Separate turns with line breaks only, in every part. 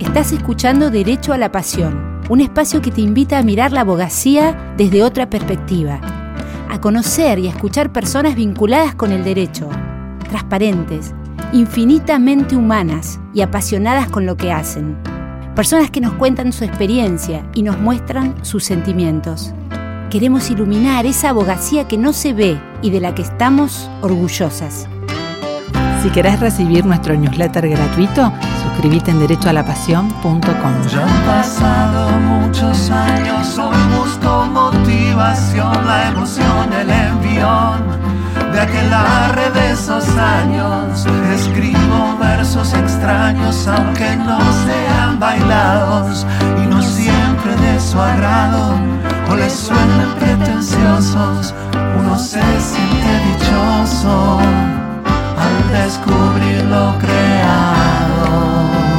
Estás escuchando Derecho a la Pasión, un espacio que te invita a mirar la abogacía desde otra perspectiva, a conocer y a escuchar personas vinculadas con el derecho, transparentes, infinitamente humanas y apasionadas con lo que hacen. Personas que nos cuentan su experiencia y nos muestran sus sentimientos. Queremos iluminar esa abogacía que no se ve y de la que estamos orgullosas.
Si querés recibir nuestro newsletter gratuito, suscríbete en derechoalapasión.com.
Ya han pasado muchos años, hoy busco motivación, la emoción, el envión de aquelarre de esos años. Escribo versos extraños, aunque no sean bailados, y no siempre de su agrado, o les suenan pretenciosos. Uno se siente dichoso al descubrir lo creado.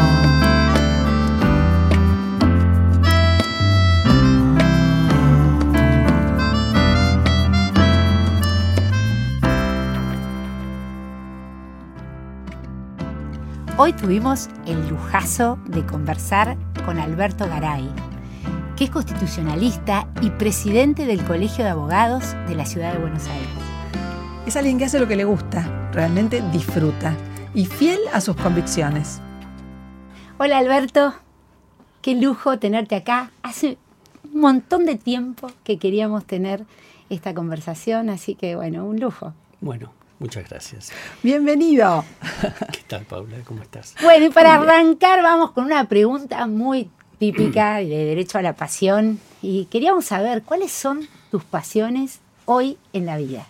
Hoy tuvimos el lujazo de conversar con Alberto Garay, que es constitucionalista y presidente del Colegio de Abogados de la Ciudad de Buenos Aires.
Es alguien que hace lo que le gusta, realmente disfruta y fiel a sus convicciones.
Hola Alberto, qué lujo tenerte acá. Hace un montón de tiempo que queríamos tener esta conversación, así que bueno, un lujo.
Bueno, muchas gracias.
¡Bienvenido!
¿Qué tal, Paula? ¿Cómo estás?
Bueno, y para arrancar vamos con una pregunta muy típica de Derecho a la Pasión. Y queríamos saber, ¿cuáles son tus pasiones hoy en la vida?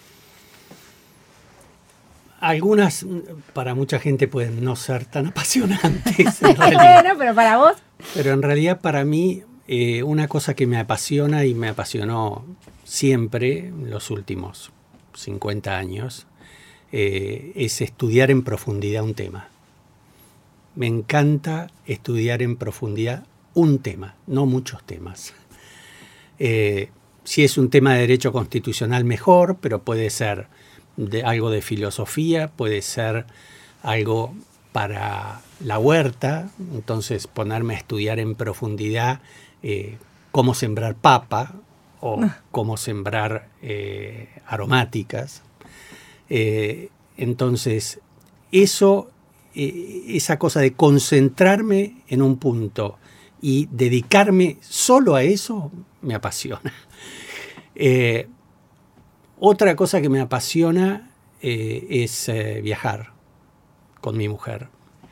Algunas, para mucha gente, pueden no ser tan apasionantes, en realidad.
Bueno, pero para vos.
Pero en realidad, para mí, una cosa que me apasiona y me apasionó siempre, en los últimos 50 años, es estudiar en profundidad un tema. Me encanta estudiar en profundidad un tema, no muchos temas. Si es un tema de derecho constitucional, mejor, pero puede ser algo de filosofía, puede ser algo para la huerta, entonces ponerme a estudiar en profundidad cómo sembrar papa o cómo sembrar aromáticas. Entonces, esa cosa de concentrarme en un punto y dedicarme solo a eso, me apasiona. Otra cosa que me apasiona es viajar con mi mujer.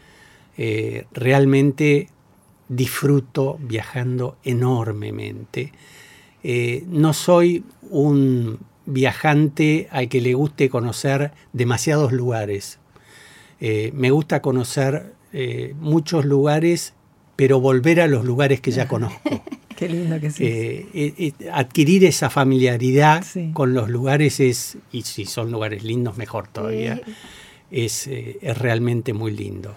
Realmente disfruto viajando enormemente. No soy un viajante al que le guste conocer demasiados lugares. Me gusta conocer muchos lugares, pero volver a los lugares que ya conozco.
Qué lindo que sí.
Adquirir esa familiaridad
sí.
con los lugares y si son lugares lindos, mejor todavía, es realmente muy lindo.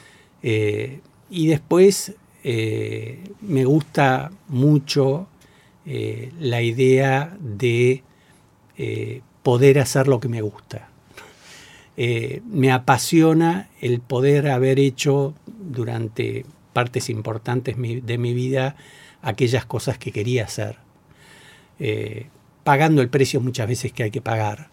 Y después me gusta mucho la idea de poder hacer lo que me gusta. Me apasiona el poder haber hecho durante partes importantes de mi vida aquellas cosas que quería hacer, pagando el precio muchas veces que hay que pagar,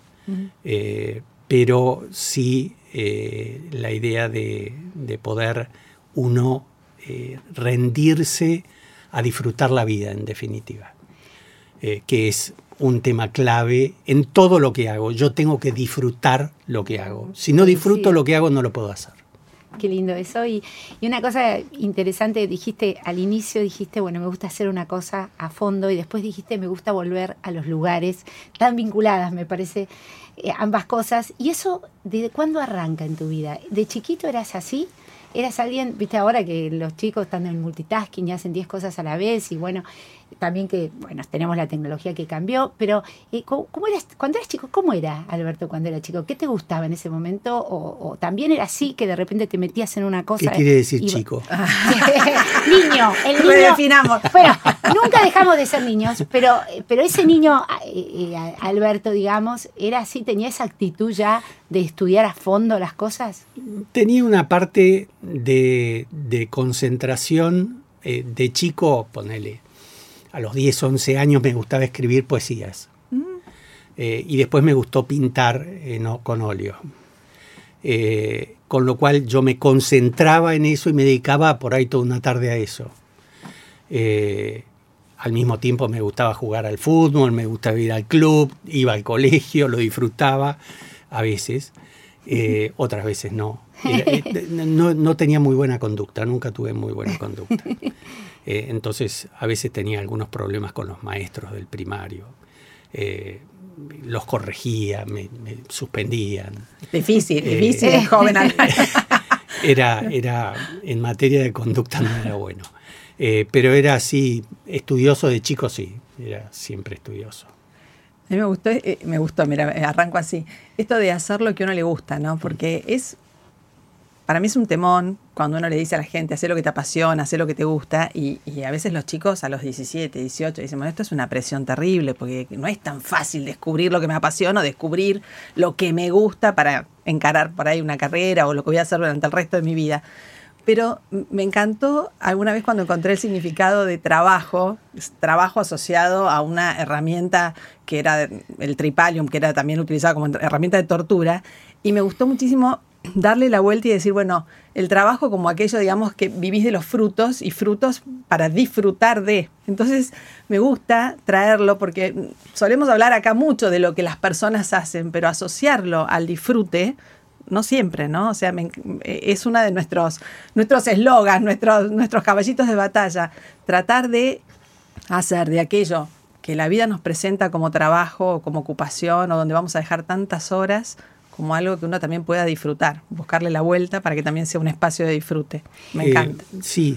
pero sí la idea de poder uno rendirse a disfrutar la vida, en definitiva, que es un tema clave en todo lo que hago. Yo tengo que disfrutar lo que hago. Si no disfruto lo que hago, no lo puedo hacer.
Qué lindo eso. Y una cosa interesante, dijiste al inicio, bueno, me gusta hacer una cosa a fondo, y después dijiste, me gusta volver a los lugares, tan vinculadas, me parece, ambas cosas. ¿Y eso, desde cuándo arranca en tu vida? ¿De chiquito eras así? ¿Eras alguien, viste ahora que los chicos están en multitasking y hacen 10 cosas a la vez? Y bueno, también que, bueno, tenemos la tecnología que cambió, pero ¿cómo eras, cuando eras chico, cómo era Alberto cuando era chico? ¿Qué te gustaba en ese momento? ¿O también era así que de repente te metías en una cosa?
¿Qué quiere decir chico?
Niño, el niño.
Redefinamos.
Bueno, nunca dejamos de ser niños, pero ese niño, Alberto, digamos, era así, tenía esa actitud ya de estudiar a fondo las cosas?
Tenía una parte de concentración. De chico, ponele, a los 10, 11 años me gustaba escribir poesías. Y después me gustó pintar con óleo. Con lo cual yo me concentraba en eso y me dedicaba por ahí toda una tarde a eso. Al mismo tiempo me gustaba jugar al fútbol, me gustaba ir al club, iba al colegio, lo disfrutaba a veces, otras veces no. No tenía muy buena conducta, nunca tuve muy buena conducta. Entonces a veces tenía algunos problemas con los maestros del primario. Los corregía, me suspendían.
Difícil, joven.
Era en materia de conducta no era bueno. Pero era así, estudioso de chico, sí, era siempre estudioso.
A mí me gustó, mira, arranco así. Esto de hacer lo que a uno le gusta, ¿no? Porque para mí es un temón cuando uno le dice a la gente, haz lo que te apasiona, haz lo que te gusta, y a veces los chicos a los 17, 18 dicen, bueno, esto es una presión terrible, porque no es tan fácil descubrir lo que me apasiona, o descubrir lo que me gusta para encarar por ahí una carrera o lo que voy a hacer durante el resto de mi vida. Pero me encantó alguna vez cuando encontré el significado de trabajo asociado a una herramienta que era el tripalium, que era también utilizada como herramienta de tortura, y me gustó muchísimo darle la vuelta y decir, bueno, el trabajo como aquello, digamos, que vivís de los frutos y frutos para disfrutar de. Entonces me gusta traerlo porque solemos hablar acá mucho de lo que las personas hacen, pero asociarlo al disfrute no siempre, ¿no? O sea, es uno de nuestros eslogans, nuestros caballitos de batalla. Tratar de hacer de aquello que la vida nos presenta como trabajo o como ocupación o donde vamos a dejar tantas horas como algo que uno también pueda disfrutar. Buscarle la vuelta para que también sea un espacio de disfrute. Me encanta.
Sí.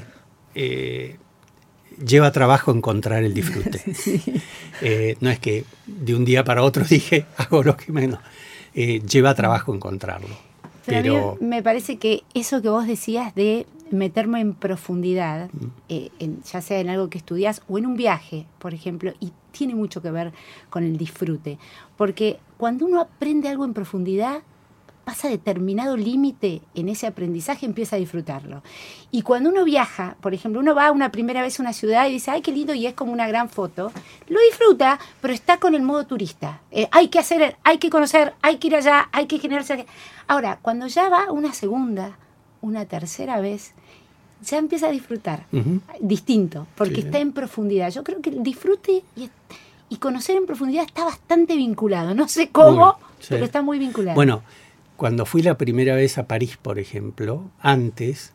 Lleva trabajo encontrar el disfrute. Sí. No es que de un día para otro dije, hago lo que menos. Lleva trabajo encontrarlo.
Pero a mí me parece que eso que vos decías de meterme en profundidad, ya sea en algo que estudias o en un viaje, por ejemplo, y tiene mucho que ver con el disfrute. Porque cuando uno aprende algo en profundidad, pasa determinado límite en ese aprendizaje, empieza a disfrutarlo. Y cuando uno viaja, por ejemplo, uno va una primera vez a una ciudad y dice, ¡ay, qué lindo! Y es como una gran foto. Lo disfruta, pero está con el modo turista. Hay que hacer, hay que conocer, hay que ir allá, hay que generarse. Ahora, cuando ya va una segunda, una tercera vez, ya empieza a disfrutar. Distinto, porque está en profundidad. Yo creo que el disfrute y conocer en profundidad está bastante vinculado. No sé cómo, pero está muy vinculado.
Bueno, cuando fui la primera vez a París, por ejemplo, antes,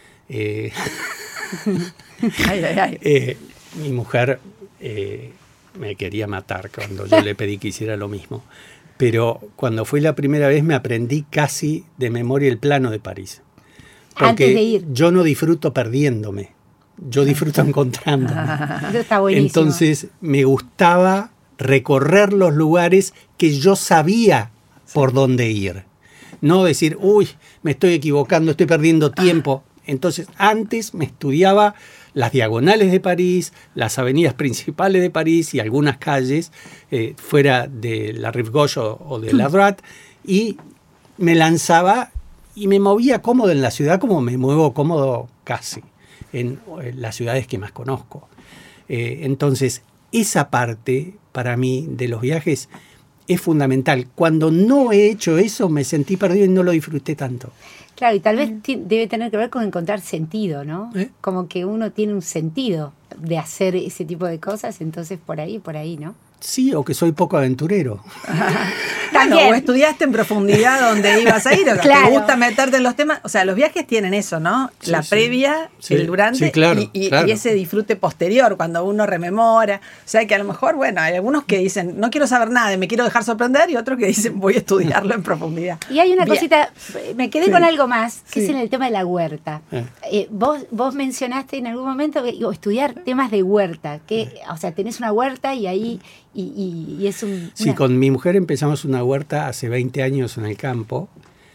mi mujer me quería matar cuando yo le pedí que hiciera lo mismo. Pero cuando fui la primera vez me aprendí casi de memoria el plano de París. Porque
antes de ir.
Yo no disfruto perdiéndome, yo disfruto encontrándome.
Eso está buenísimo.
Entonces me gustaba recorrer los lugares que yo sabía por dónde ir. No decir, uy, me estoy equivocando, estoy perdiendo tiempo. Entonces, antes me estudiaba las diagonales de París, las avenidas principales de París y algunas calles fuera de la Rive Gauche o de la Droite, y me lanzaba y me movía cómodo en la ciudad como me muevo cómodo casi en las ciudades que más conozco. Entonces, esa parte para mí de los viajes es fundamental. Cuando no he hecho eso, me sentí perdido y no lo disfruté tanto.
Claro, y tal vez debe tener que ver con encontrar sentido, ¿no? Como que uno tiene un sentido de hacer ese tipo de cosas, entonces por ahí, ¿no?
Sí, o que soy poco aventurero.
Bueno, o estudiaste en profundidad donde ibas a ir, o
claro.
Te gusta meterte en los temas. O sea, los viajes tienen eso, ¿no? Sí, la previa, el durante y ese disfrute posterior, cuando uno rememora. O sea, que a lo mejor, bueno, hay algunos que dicen, no quiero saber nada, me quiero dejar sorprender, y otros que dicen, voy a estudiarlo en profundidad.
Y hay una cosita, me quedé con algo más, que es en el tema de la huerta. Vos mencionaste en algún momento estudiar temas de huerta, que, o sea, tenés una huerta y ahí... Y es
Sí, con mi mujer empezamos una huerta hace 20 años en el campo,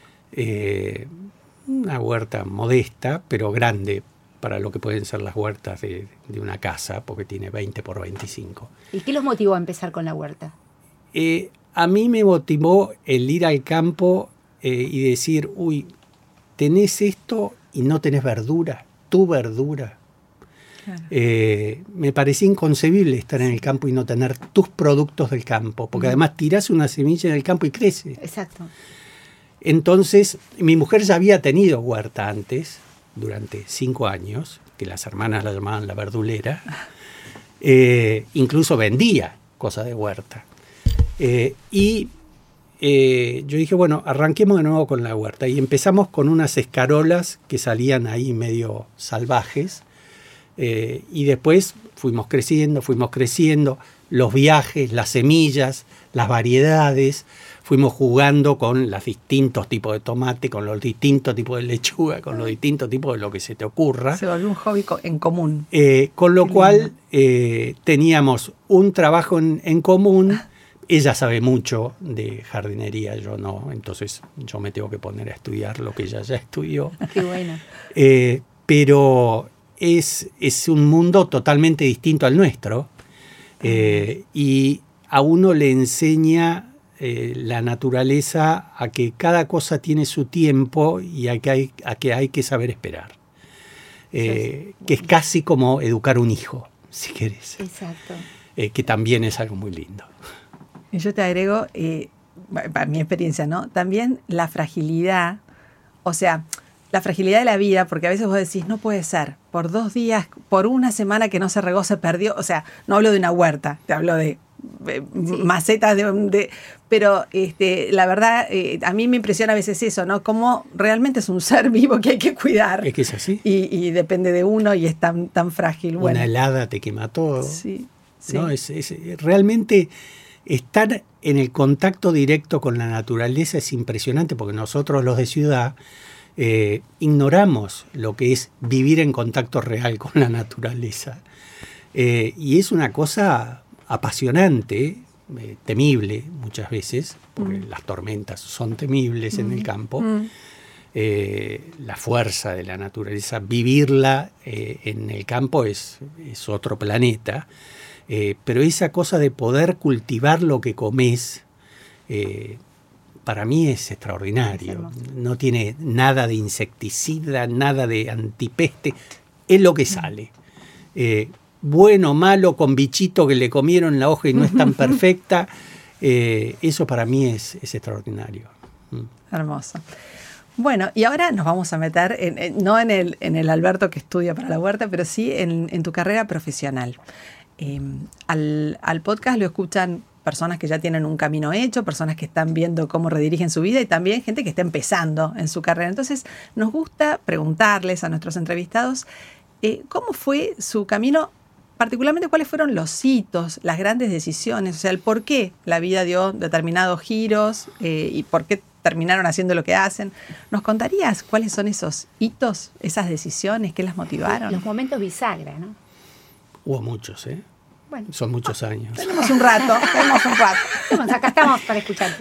una huerta modesta, pero grande para lo que pueden ser las huertas de una casa, porque tiene 20 por 25.
¿Y qué los motivó a empezar con la huerta?
A mí me motivó el ir al campo y decir, uy, tenés esto y no tenés verdura, tu verdura. Claro. Me parecía inconcebible estar en el campo y no tener tus productos del campo, porque además tirás una semilla en el campo y crece.
Exacto.
Entonces, mi mujer ya había tenido huerta antes, durante 5 años, que las hermanas la llamaban la verdulera. Incluso vendía cosas de huerta. Y yo dije, bueno, arranquemos de nuevo con la huerta. Y empezamos con unas escarolas que salían ahí medio salvajes. Y después fuimos creciendo, los viajes, las semillas, las variedades, fuimos jugando con los distintos tipos de tomate, con los distintos tipos de lechuga, con los distintos tipos de lo que se te ocurra.
Se volvió un hobby en común.
Con lo cual teníamos un trabajo en común. Ella sabe mucho de jardinería, yo no, entonces yo me tengo que poner a estudiar lo que ella ya estudió.
Qué bueno.
Pero es un mundo totalmente distinto al nuestro, y a uno le enseña la naturaleza a que cada cosa tiene su tiempo y a que hay que saber esperar. Que es casi como educar un hijo, si querés.
Exacto.
Que también es algo muy lindo.
Y yo te agrego, para mi experiencia, ¿no? También la fragilidad, o sea, la fragilidad de la vida, porque a veces vos decís, no puede ser, por 2 días, por una semana que no se regó, se perdió. O sea, no hablo de una huerta, te hablo de macetas, pero la verdad, a mí me impresiona a veces eso, ¿no? Como realmente es un ser vivo que hay que cuidar.
Es que es así.
Y depende de uno y es tan frágil.
Una helada te quema todo.
Sí.
¿No? Es realmente estar en el contacto directo con la naturaleza es impresionante, porque nosotros los de ciudad ignoramos lo que es vivir en contacto real con la naturaleza. Y es una cosa apasionante, temible muchas veces, porque las tormentas son temibles en el campo. La fuerza de la naturaleza, vivirla en el campo es otro planeta. Pero esa cosa de poder cultivar lo que comes, para mí es extraordinario. No tiene nada de insecticida, nada de antipeste, es lo que sale. Bueno, malo, con bichito que le comieron la hoja y no es tan perfecta, eso para mí es extraordinario.
Hermoso. Bueno, y ahora nos vamos a meter, no en el Alberto que estudia para la huerta, pero sí en tu carrera profesional. Al podcast lo escuchan personas que ya tienen un camino hecho, personas que están viendo cómo redirigen su vida y también gente que está empezando en su carrera. Entonces, nos gusta preguntarles a nuestros entrevistados cómo fue su camino, particularmente cuáles fueron los hitos, las grandes decisiones, o sea, el por qué la vida dio determinados giros y por qué terminaron haciendo lo que hacen. ¿Nos contarías cuáles son esos hitos, esas decisiones, qué las motivaron?
Los momentos bisagra, ¿no?
Hubo muchos, ¿eh?
Bueno,
son muchos años.
Tenemos un rato.
Acá estamos para escucharte.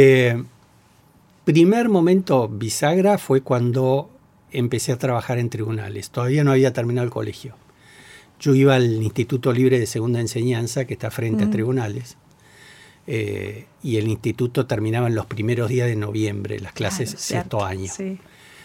Primer momento bisagra fue cuando empecé a trabajar en tribunales. Todavía no había terminado el colegio. Yo iba al Instituto Libre de Segunda Enseñanza, que está frente a tribunales, y el instituto terminaba en los primeros días de noviembre, las clases sexto año.
Sí.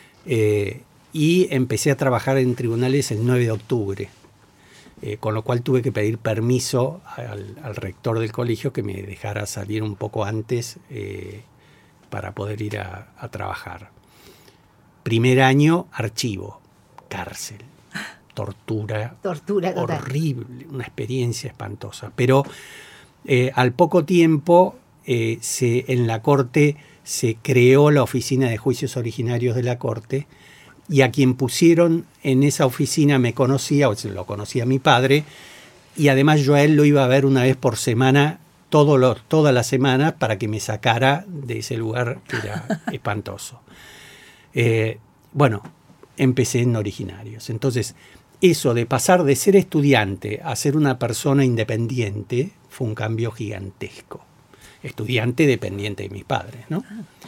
Y empecé a trabajar en tribunales el 9 de octubre. Con lo cual tuve que pedir permiso al rector del colegio que me dejara salir un poco antes para poder ir a trabajar. Primer año, archivo, cárcel, tortura
total.
Horrible, una experiencia espantosa. Pero al poco tiempo en la Corte se creó la Oficina de Juicios Originarios de la Corte, y a quien pusieron en esa oficina me conocía, o sea, lo conocía mi padre, y además yo a él lo iba a ver una vez por semana, toda la semana, para que me sacara de ese lugar que era espantoso. Bueno, empecé en Originarios. Entonces, eso de pasar de ser estudiante a ser una persona independiente fue un cambio gigantesco. Estudiante dependiente de mis padres, ¿no?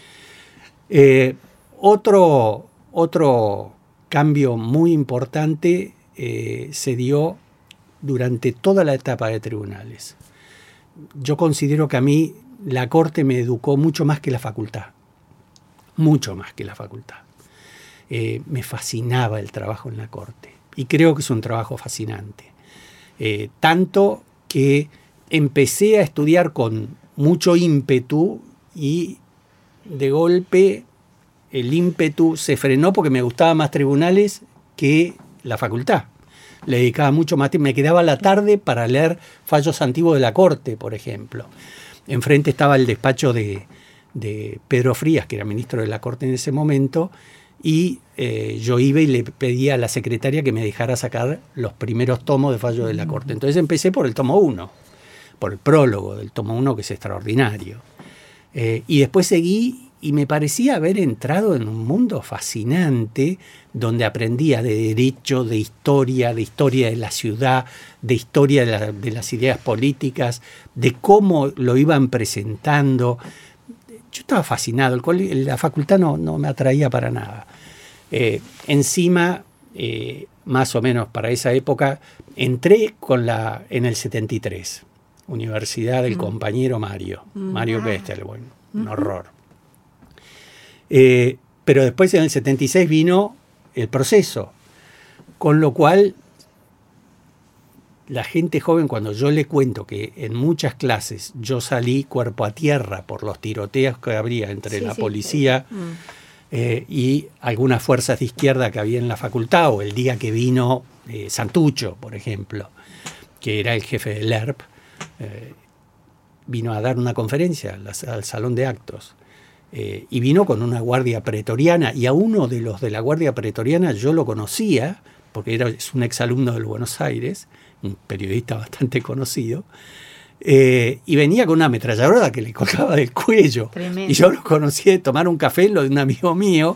Otro cambio muy importante se dio durante toda la etapa de tribunales. Yo considero que a mí la Corte me educó mucho más que la facultad. mucho más que la facultad. Me fascinaba el trabajo en la corte y creo que es un trabajo fascinante. Tanto que empecé a estudiar con mucho ímpetu y de golpe el ímpetu se frenó porque me gustaba más tribunales que la facultad. Le dedicaba mucho más tiempo. Me quedaba la tarde para leer fallos antiguos de la corte, por ejemplo. Enfrente estaba el despacho de Pedro Frías, que era ministro de la corte en ese momento, y yo iba y le pedía a la secretaria que me dejara sacar los primeros tomos de fallos de la corte. Entonces empecé por el tomo 1, por el prólogo del tomo 1, que es extraordinario. Y después seguí y me parecía haber entrado en un mundo fascinante donde aprendía de derecho, de historia de la ciudad, de historia de las ideas políticas, de cómo lo iban presentando. Yo estaba fascinado, la facultad no me atraía para nada. Encima, más o menos para esa época, entré en el 73, Universidad del compañero Mario Westerwelle, un horror. Pero después en el 76 vino el proceso, con lo cual la gente joven, cuando yo le cuento que en muchas clases yo salí cuerpo a tierra por los tiroteos que habría entre la policía y algunas fuerzas de izquierda que había en la facultad, o el día que vino Santucho, por ejemplo, que era el jefe del ERP, vino a dar una conferencia al salón de actos. Y vino con una guardia pretoriana, y a uno de los de la guardia pretoriana yo lo conocía, porque es un exalumno del Buenos Aires, un periodista bastante conocido, y venía con una ametralladora que le colgaba del cuello. Tremendo. Y yo lo conocí de tomar un café, lo de un amigo mío.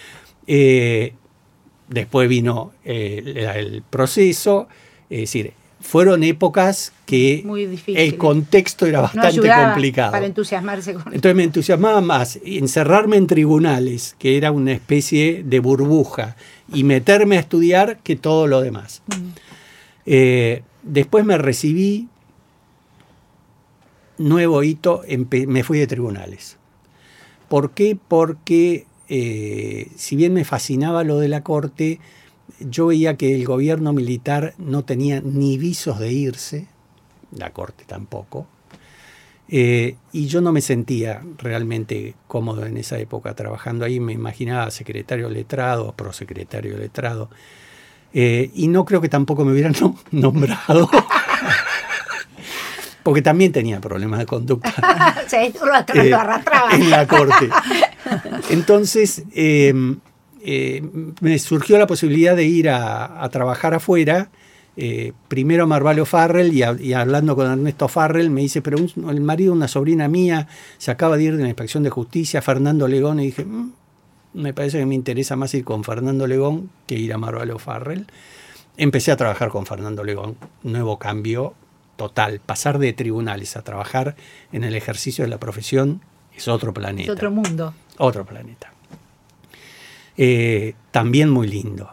Después vino el proceso, es decir, fueron épocas que el contexto era bastante complicado.
Para entusiasmarse con
Entonces me entusiasmaba más encerrarme en tribunales, que era una especie de burbuja, y meterme a estudiar que todo lo demás. Después me recibí, nuevo hito, me fui de tribunales. ¿Por qué? Porque si bien me fascinaba lo de la corte, yo veía que el gobierno militar no tenía ni visos de irse, la corte tampoco, y yo no me sentía realmente cómodo en esa época trabajando ahí. Me imaginaba secretario letrado, prosecretario letrado, y no creo que tampoco me hubieran nombrado, porque también tenía problemas de conducta.
Lo arrastraba.
En la corte. Entonces, me surgió la posibilidad de ir a trabajar afuera, primero a Marvallo Farrell, y hablando con Ernesto Farrell me dice, pero el marido de una sobrina mía se acaba de ir de la Inspección de Justicia, Fernando Legón, y dije, me parece que me interesa más ir con Fernando Legón que ir a Marvallo Farrell. Empecé a trabajar con Fernando Legón, nuevo cambio total, pasar de tribunales a trabajar en el ejercicio de la profesión es otro planeta.
Es otro mundo.
Otro planeta. También muy lindo.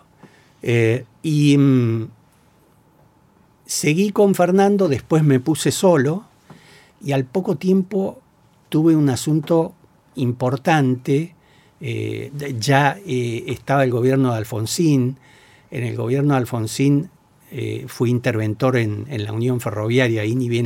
Seguí con Fernando, después me puse solo, y al poco tiempo tuve un asunto importante. Ya estaba el gobierno de Alfonsín. En el gobierno de Alfonsín fui interventor en la Unión Ferroviaria, y ni bien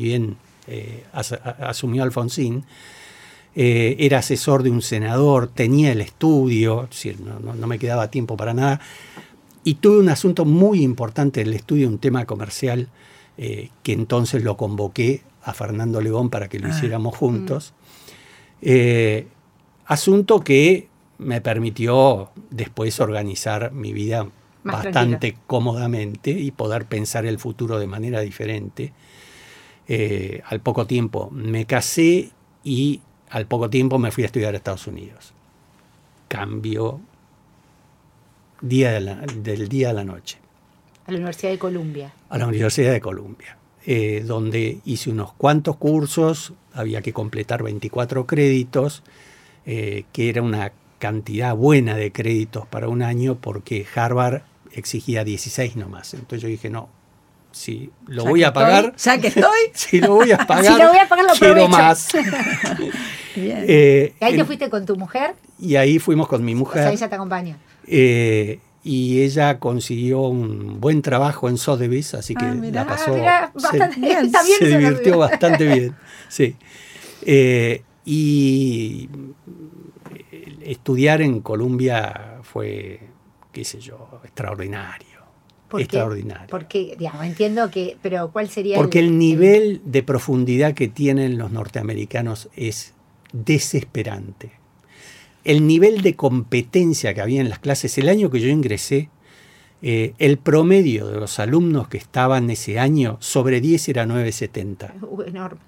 asumió Alfonsín. Era asesor de un senador, tenía el estudio, es decir, no me quedaba tiempo para nada, y tuve un asunto muy importante en el estudio, un tema comercial, que entonces lo convoqué a Fernando Legón para que lo hiciéramos juntos. Asunto que me permitió después organizar mi vida más bastante cómodamente y poder pensar el futuro de manera diferente. Al poco tiempo me casé y al poco tiempo me fui a estudiar a Estados Unidos. Cambio del día a la noche.
A la Universidad de Columbia.
A la Universidad de Columbia, donde hice unos cuantos cursos, había que completar 24 créditos, que era una cantidad buena de créditos para un año, porque Harvard exigía 16 nomás. Entonces yo dije, no, si lo voy a pagar,
ya que estoy.
si lo voy a pagar,
Si lo voy a pagar, lo
quiero
aprovecho.
más.
Bien.
¿Y ahí te fuiste con tu mujer?
Y ahí fuimos con mi
O sea,
mujer.
ella te acompaña.
Y ella consiguió un buen trabajo en Sotheby's, así que
mirá.
la pasó.
Mirá, bastante
bien.
está bien
se
eso,
divirtió bastante bien. Sí. Y estudiar en Columbia fue, qué sé yo, extraordinario.
¿Por qué?
Extraordinario.
Porque, digamos, entiendo que, pero ¿cuál sería
Porque el nivel de profundidad que tienen los norteamericanos es desesperante. El nivel de competencia que había en las clases, el año que yo ingresé, el promedio de los alumnos que estaban ese año sobre 10 era 9.70.
Enorme.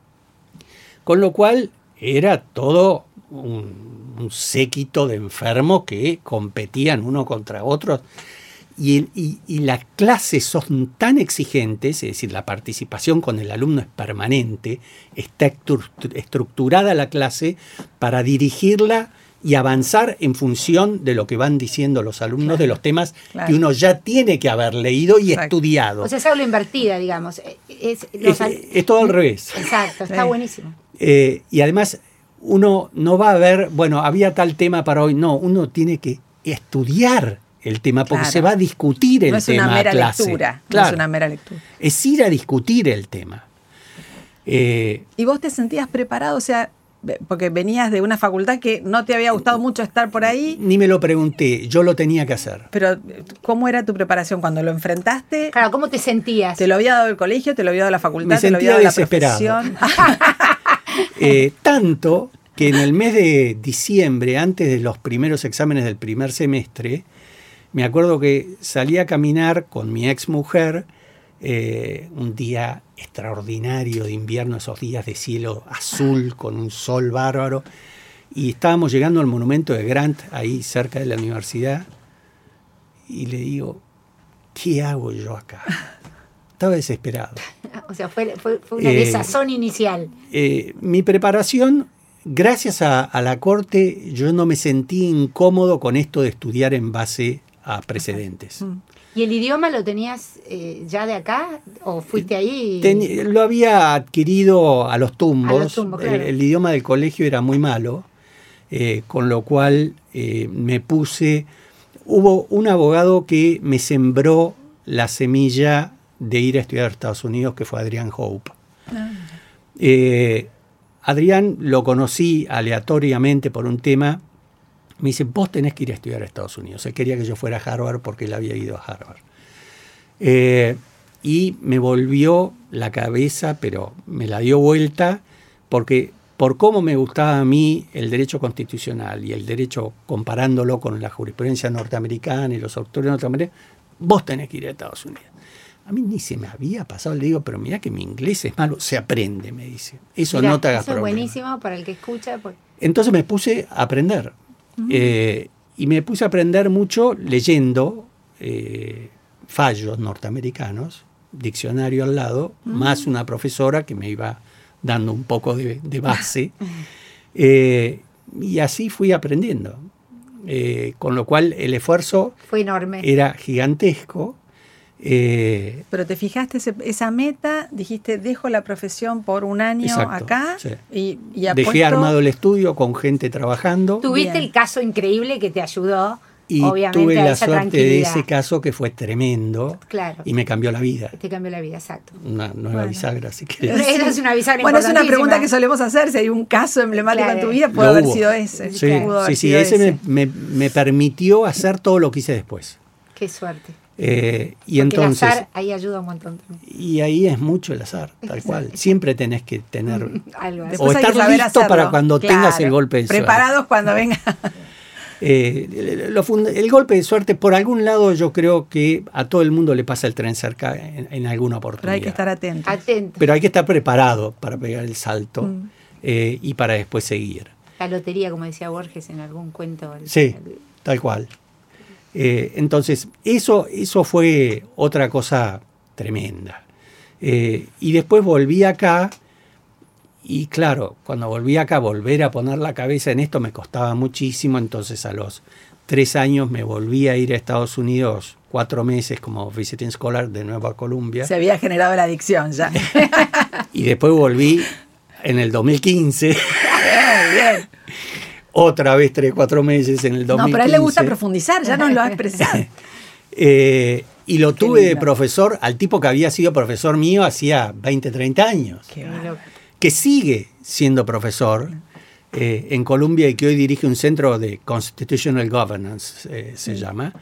Con lo cual era todo un séquito de enfermos que competían uno contra otros. Y las clases son tan exigentes, es decir, la participación con el alumno es permanente, está estructurada la clase para dirigirla y avanzar en función de lo que van diciendo los alumnos,
Claro,
de los temas
claro.
que uno ya tiene que haber leído y
Exacto.
estudiado.
O sea, es aula invertida, digamos.
Es todo al revés.
Exacto, está
Sí.
buenísimo.
Y además uno no va a ver, bueno, había tal tema para hoy. No, uno tiene que estudiar el tema porque
Claro.
se va a discutir el
No es
tema
una
a
mera
clase.
lectura.
Claro,
No es una mera lectura.
es ir a discutir el tema.
¿Y vos te sentías preparado? O sea, porque venías de una facultad que no te había gustado mucho estar por ahí,
Ni me lo pregunté, yo lo tenía que hacer.
pero ¿cómo era tu preparación cuando lo enfrentaste?
Claro, ¿cómo te sentías?
¿Te lo había dado el colegio? ¿Te lo había dado la facultad?
Me
¿Te lo había
sentía
dado la
desesperado.
profesión?
Tanto que en el mes de diciembre, antes de los primeros exámenes del primer semestre, me acuerdo que salí a caminar con mi ex mujer, un día extraordinario de invierno, esos días de cielo azul con un sol bárbaro, y estábamos llegando al monumento de Grant, ahí cerca de la universidad, y le digo, ¿qué hago yo acá? Estaba desesperado.
O sea, fue una desazón inicial.
Mi preparación, gracias a la corte, yo no me sentí incómodo con esto de estudiar en base a precedentes.
¿Y el idioma lo tenías ya de acá o fuiste ahí?
Lo había adquirido a los tumbos.
A los tumbos, claro.
El idioma del colegio era muy malo, con lo cual me puse... Hubo un abogado que me sembró la semilla de ir a estudiar a Estados Unidos, que fue Adrián Hope. Adrián lo conocí aleatoriamente por un tema. Me dice, vos tenés que ir a estudiar a Estados Unidos. Él quería que yo fuera a Harvard porque él había ido a Harvard. Y me volvió la cabeza, pero me la dio vuelta, porque por cómo me gustaba a mí el derecho constitucional y el derecho comparándolo con la jurisprudencia norteamericana y los autores norteamericanos, vos tenés que ir a Estados Unidos. A mí ni se me había pasado, le digo, pero mira que mi inglés es malo, se aprende, me dice. Eso
Mirá,
no te hagas
eso
problema.
es buenísimo para el que escucha. Pues.
Entonces me puse a aprender. Y me puse a aprender mucho leyendo fallos norteamericanos, diccionario al lado, más una profesora que me iba dando un poco de base. Y así fui aprendiendo. Con lo cual el esfuerzo
Fue enorme.
era gigantesco.
Pero te fijaste esa meta, dijiste, dejo la profesión por un año
Exacto,
acá
sí.
y
Dejé armado el estudio con gente trabajando.
Tuviste
Bien.
el caso increíble que te ayudó,
Y
obviamente,
tuve
a
la
esa
suerte de
tranquilidad.
ese caso que fue tremendo.
Claro.
Y me cambió la vida.
Te cambió la vida, exacto.
Una nueva
Bueno.
bisagra, si querés.
Esa es una bisagra
Bueno, es una
importantísima.
pregunta que solemos hacer, si hay un caso emblemático
Claro.
en tu vida, puede
Lo
haber
hubo.
sido ese.
Sí,
Pudo haber
sí,
sido
ese me permitió hacer todo lo que hice después.
Qué suerte.
Y
Porque
entonces,
el azar ahí ayuda un montón también.
y ahí es mucho el azar, tal cual. Siempre tenés que tener...
Algo así.
Después
O
hay que
estar
saber
listo
hacerlo.
para cuando tengas
Claro.
el golpe de suerte.
Preparados cuando venga.
El golpe de suerte, por algún lado, yo creo que a todo el mundo le pasa el tren cerca en alguna oportunidad.
Pero hay que estar atento.
Atento.
Pero hay que estar preparado para pegar el salto y para después seguir.
La lotería, como decía Borges en algún cuento.
Sí, tal cual. Entonces, eso fue otra cosa tremenda. Y después volví acá, y claro, cuando volví acá, volver a poner la cabeza en esto me costaba muchísimo. Entonces, a los 3 años me volví a ir a Estados Unidos 4 meses como visiting scholar de nuevo a Columbia.
Se había generado la adicción ya.
Y después volví en el 2015.
Bien.
Otra vez 3-4 meses en el 2015.
No, pero a él le gusta profundizar, ya nos lo ha expresado.
Y lo tuve de profesor al tipo que había sido profesor mío hacía 20-30 años. Que sigue siendo profesor en Columbia y que hoy dirige un centro de Constitutional Governance, se llama.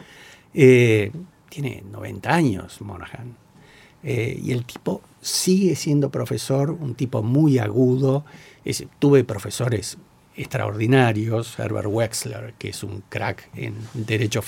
Tiene 90 años, Monahan. Y el tipo sigue siendo profesor, un tipo muy agudo. Tuve profesores extraordinarios, Herbert Wexler, que es un crack en derecho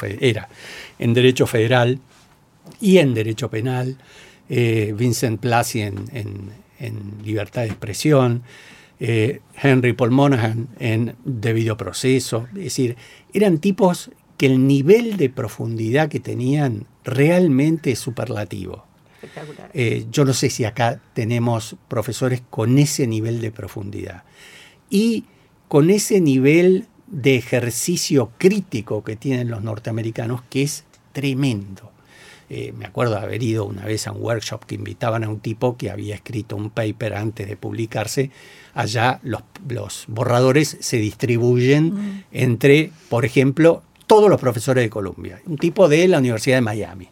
federal y en derecho penal, Vincent Plassey en libertad de expresión, Henry Paul Monahan en debido proceso. Es decir, eran tipos que el nivel de profundidad que tenían realmente es superlativo.
Espectacular.
Yo no sé si acá tenemos profesores con ese nivel de profundidad y con ese nivel de ejercicio crítico que tienen los norteamericanos, que es tremendo. Me acuerdo de haber ido una vez a un workshop que invitaban a un tipo que había escrito un paper antes de publicarse. Allá los borradores se distribuyen entre, por ejemplo, todos los profesores de Columbia. Un tipo de la Universidad de Miami.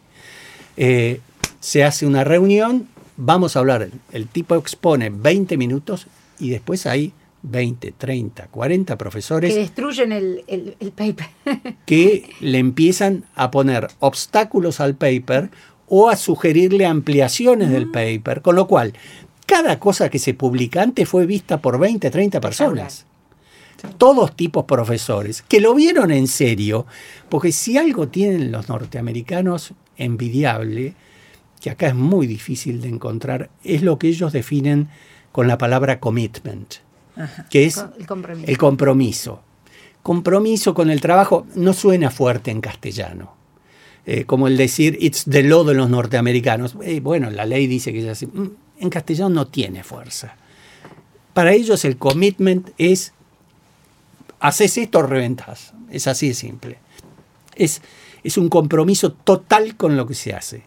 Se hace una reunión, vamos a hablar. El tipo expone 20 minutos y después hay 20, 30, 40 profesores
que destruyen el paper.
Que le empiezan a poner obstáculos al paper o a sugerirle ampliaciones del paper, con lo cual cada cosa que se publica antes fue vista por 20, 30 personas. Todos tipos profesores que lo vieron en serio, porque si algo tienen los norteamericanos envidiable, que acá es muy difícil de encontrar, es lo que ellos definen con la palabra commitment. Ajá. Que es el compromiso. Compromiso con el trabajo no suena fuerte en castellano. Como el decir, it's the law de los norteamericanos. Bueno, la ley dice que es así. En castellano no tiene fuerza. Para ellos el commitment es, haces esto, reventás. Es así de simple. Es un compromiso total con lo que se hace.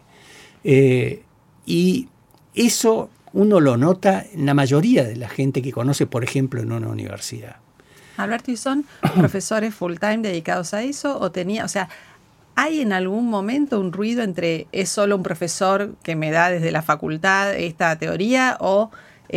Y eso uno lo nota en la mayoría de la gente que conoce, por ejemplo, en una universidad.
Alberto, ¿y son profesores full time dedicados a eso? ¿Hay en algún momento un ruido entre es solo un profesor que me da desde la facultad esta teoría o,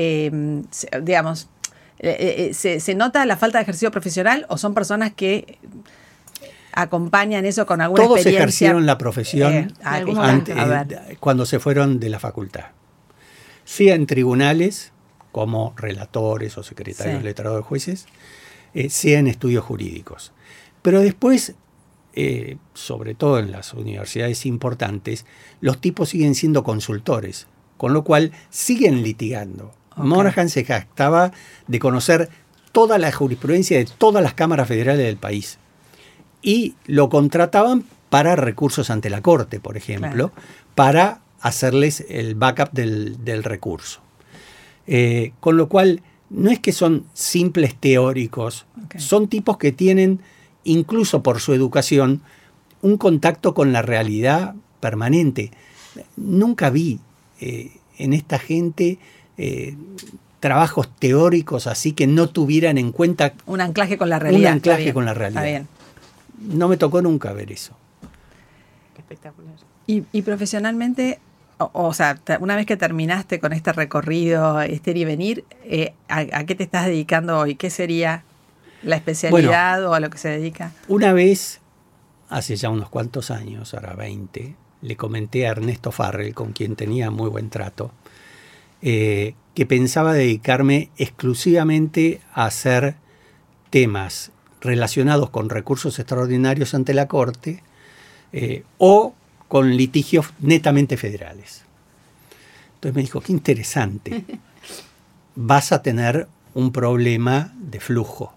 se nota la falta de ejercicio profesional o son personas que acompañan eso con alguna experiencia?
Todos ejercieron la profesión cuando se fueron de la facultad. Sea en tribunales, como relatores o secretarios letrados de jueces, sea en estudios jurídicos. Pero después, sobre todo en las universidades importantes, los tipos siguen siendo consultores, con lo cual siguen litigando. Monahan se jactaba de conocer toda la jurisprudencia de todas las cámaras federales del país. Y lo contrataban para recursos ante la Corte, por ejemplo, para hacerles el backup del recurso. Con lo cual, no es que son simples teóricos, son tipos que tienen, incluso por su educación, un contacto con la realidad permanente. Nunca vi en esta gente trabajos teóricos así que no tuvieran en cuenta
un anclaje con la realidad.
Un anclaje con la realidad.
Está bien.
No me tocó nunca ver eso.
Espectacular.
Y profesionalmente, una vez que terminaste con este recorrido, ir y venir, ¿a qué te estás dedicando hoy? ¿Qué sería la especialidad o a lo que se dedica?
Una vez, hace ya unos cuantos años, ahora 20, le comenté a Ernesto Farrell, con quien tenía muy buen trato, que pensaba dedicarme exclusivamente a hacer temas relacionados con recursos extraordinarios ante la Corte o con litigios netamente federales. Entonces me dijo, qué interesante, vas a tener un problema de flujo.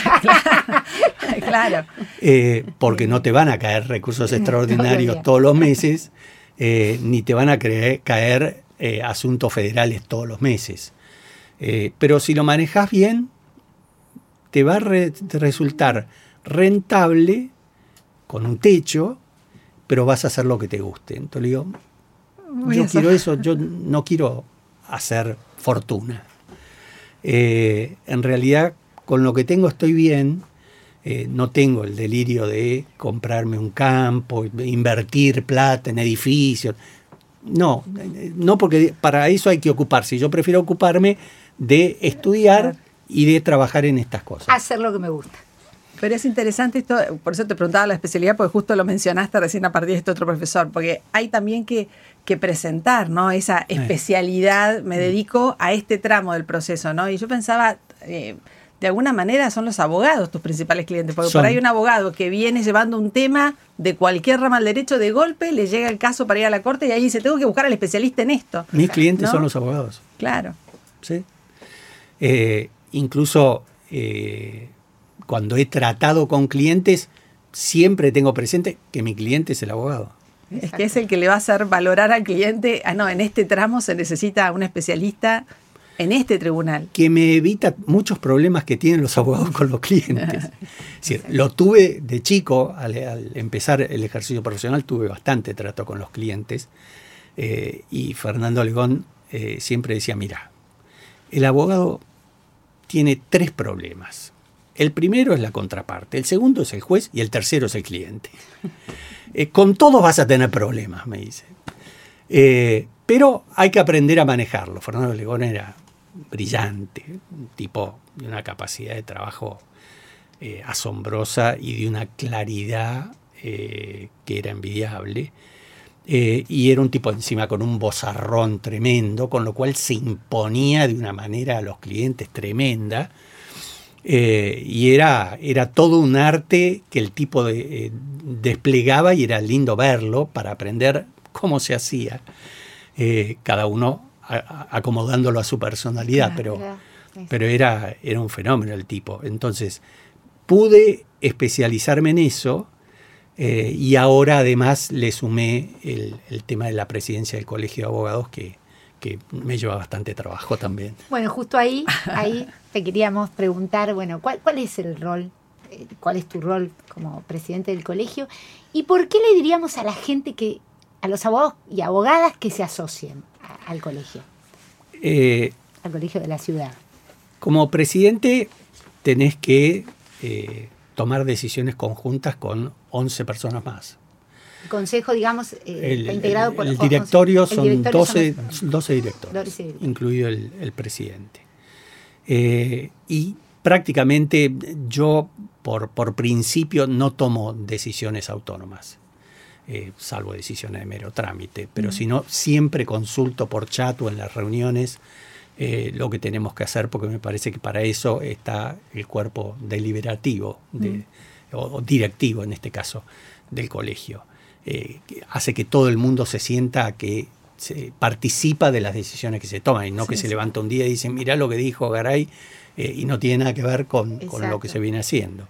Claro.
Porque no te van a caer recursos extraordinarios todos los meses, ni te van a caer asuntos federales todos los meses. Pero si lo manejas bien, te va a resultar rentable con un techo, pero vas a hacer lo que te guste. Entonces le digo, yo quiero eso, yo no quiero hacer fortuna. En realidad, con lo que tengo estoy bien. No tengo el delirio de comprarme un campo, invertir plata en edificios. No, porque para eso hay que ocuparse. Yo prefiero ocuparme de estudiar y de trabajar en estas cosas.
Hacer lo que me gusta.
Pero es interesante esto, por eso te preguntaba la especialidad, porque justo lo mencionaste recién a partir de este otro profesor, porque hay también que presentar, ¿no? Esa especialidad, me dedico a este tramo del proceso, ¿no? Y yo pensaba, de alguna manera son los abogados tus principales clientes, porque por ahí un abogado que viene llevando un tema de cualquier rama del derecho, de golpe le llega el caso para ir a la corte y ahí dice, tengo que buscar al especialista en esto.
Mis clientes, ¿no?, son los abogados.
Claro.
Sí. Incluso cuando he tratado con clientes, siempre tengo presente que mi cliente es el abogado.
Es que es el que le va a hacer valorar al cliente, en este tramo se necesita un especialista en este tribunal.
Que me evita muchos problemas que tienen los abogados con los clientes. Es decir, lo tuve de chico, al empezar el ejercicio profesional, tuve bastante trato con los clientes. Y Fernando Alegón siempre decía, mira, el abogado tiene 3 problemas. El primero es la contraparte, el segundo es el juez y el tercero es el cliente. Con todos vas a tener problemas, me dice. Pero hay que aprender a manejarlo. Fernando Alegón era brillante, un tipo de una capacidad de trabajo asombrosa y de una claridad que era envidiable. Y era un tipo encima con un vozarrón tremendo, con lo cual se imponía de una manera a los clientes tremenda. Y era todo un arte que el tipo desplegaba y era lindo verlo para aprender cómo se hacía. Cada uno acomodándolo a su personalidad, pero era un fenómeno el tipo. Entonces, pude especializarme en eso. Y ahora además le sumé el tema de la presidencia del Colegio de Abogados que me lleva bastante trabajo también.
Bueno, justo ahí te queríamos preguntar, bueno, ¿cuál es el rol? ¿Cuál es tu rol como presidente del colegio? ¿Y por qué le diríamos a la gente a los abogados y abogadas que se asocien al colegio? Al colegio de la ciudad.
Como presidente tenés que tomar decisiones conjuntas con 11 personas más.
El consejo, digamos, está integrado por...
El directorio son 12
12
directores, incluido el presidente. Y prácticamente yo, por principio, no tomo decisiones autónomas, salvo decisiones de mero trámite, pero si no, siempre consulto por chat o en las reuniones lo que tenemos que hacer, porque me parece que para eso está el cuerpo deliberativo o directivo, en este caso, del colegio. Que hace que todo el mundo se sienta que participa de las decisiones que se toman y no que se levanta un día y dice, mirá lo que dijo Garay, y no tiene nada que ver con lo que se viene haciendo.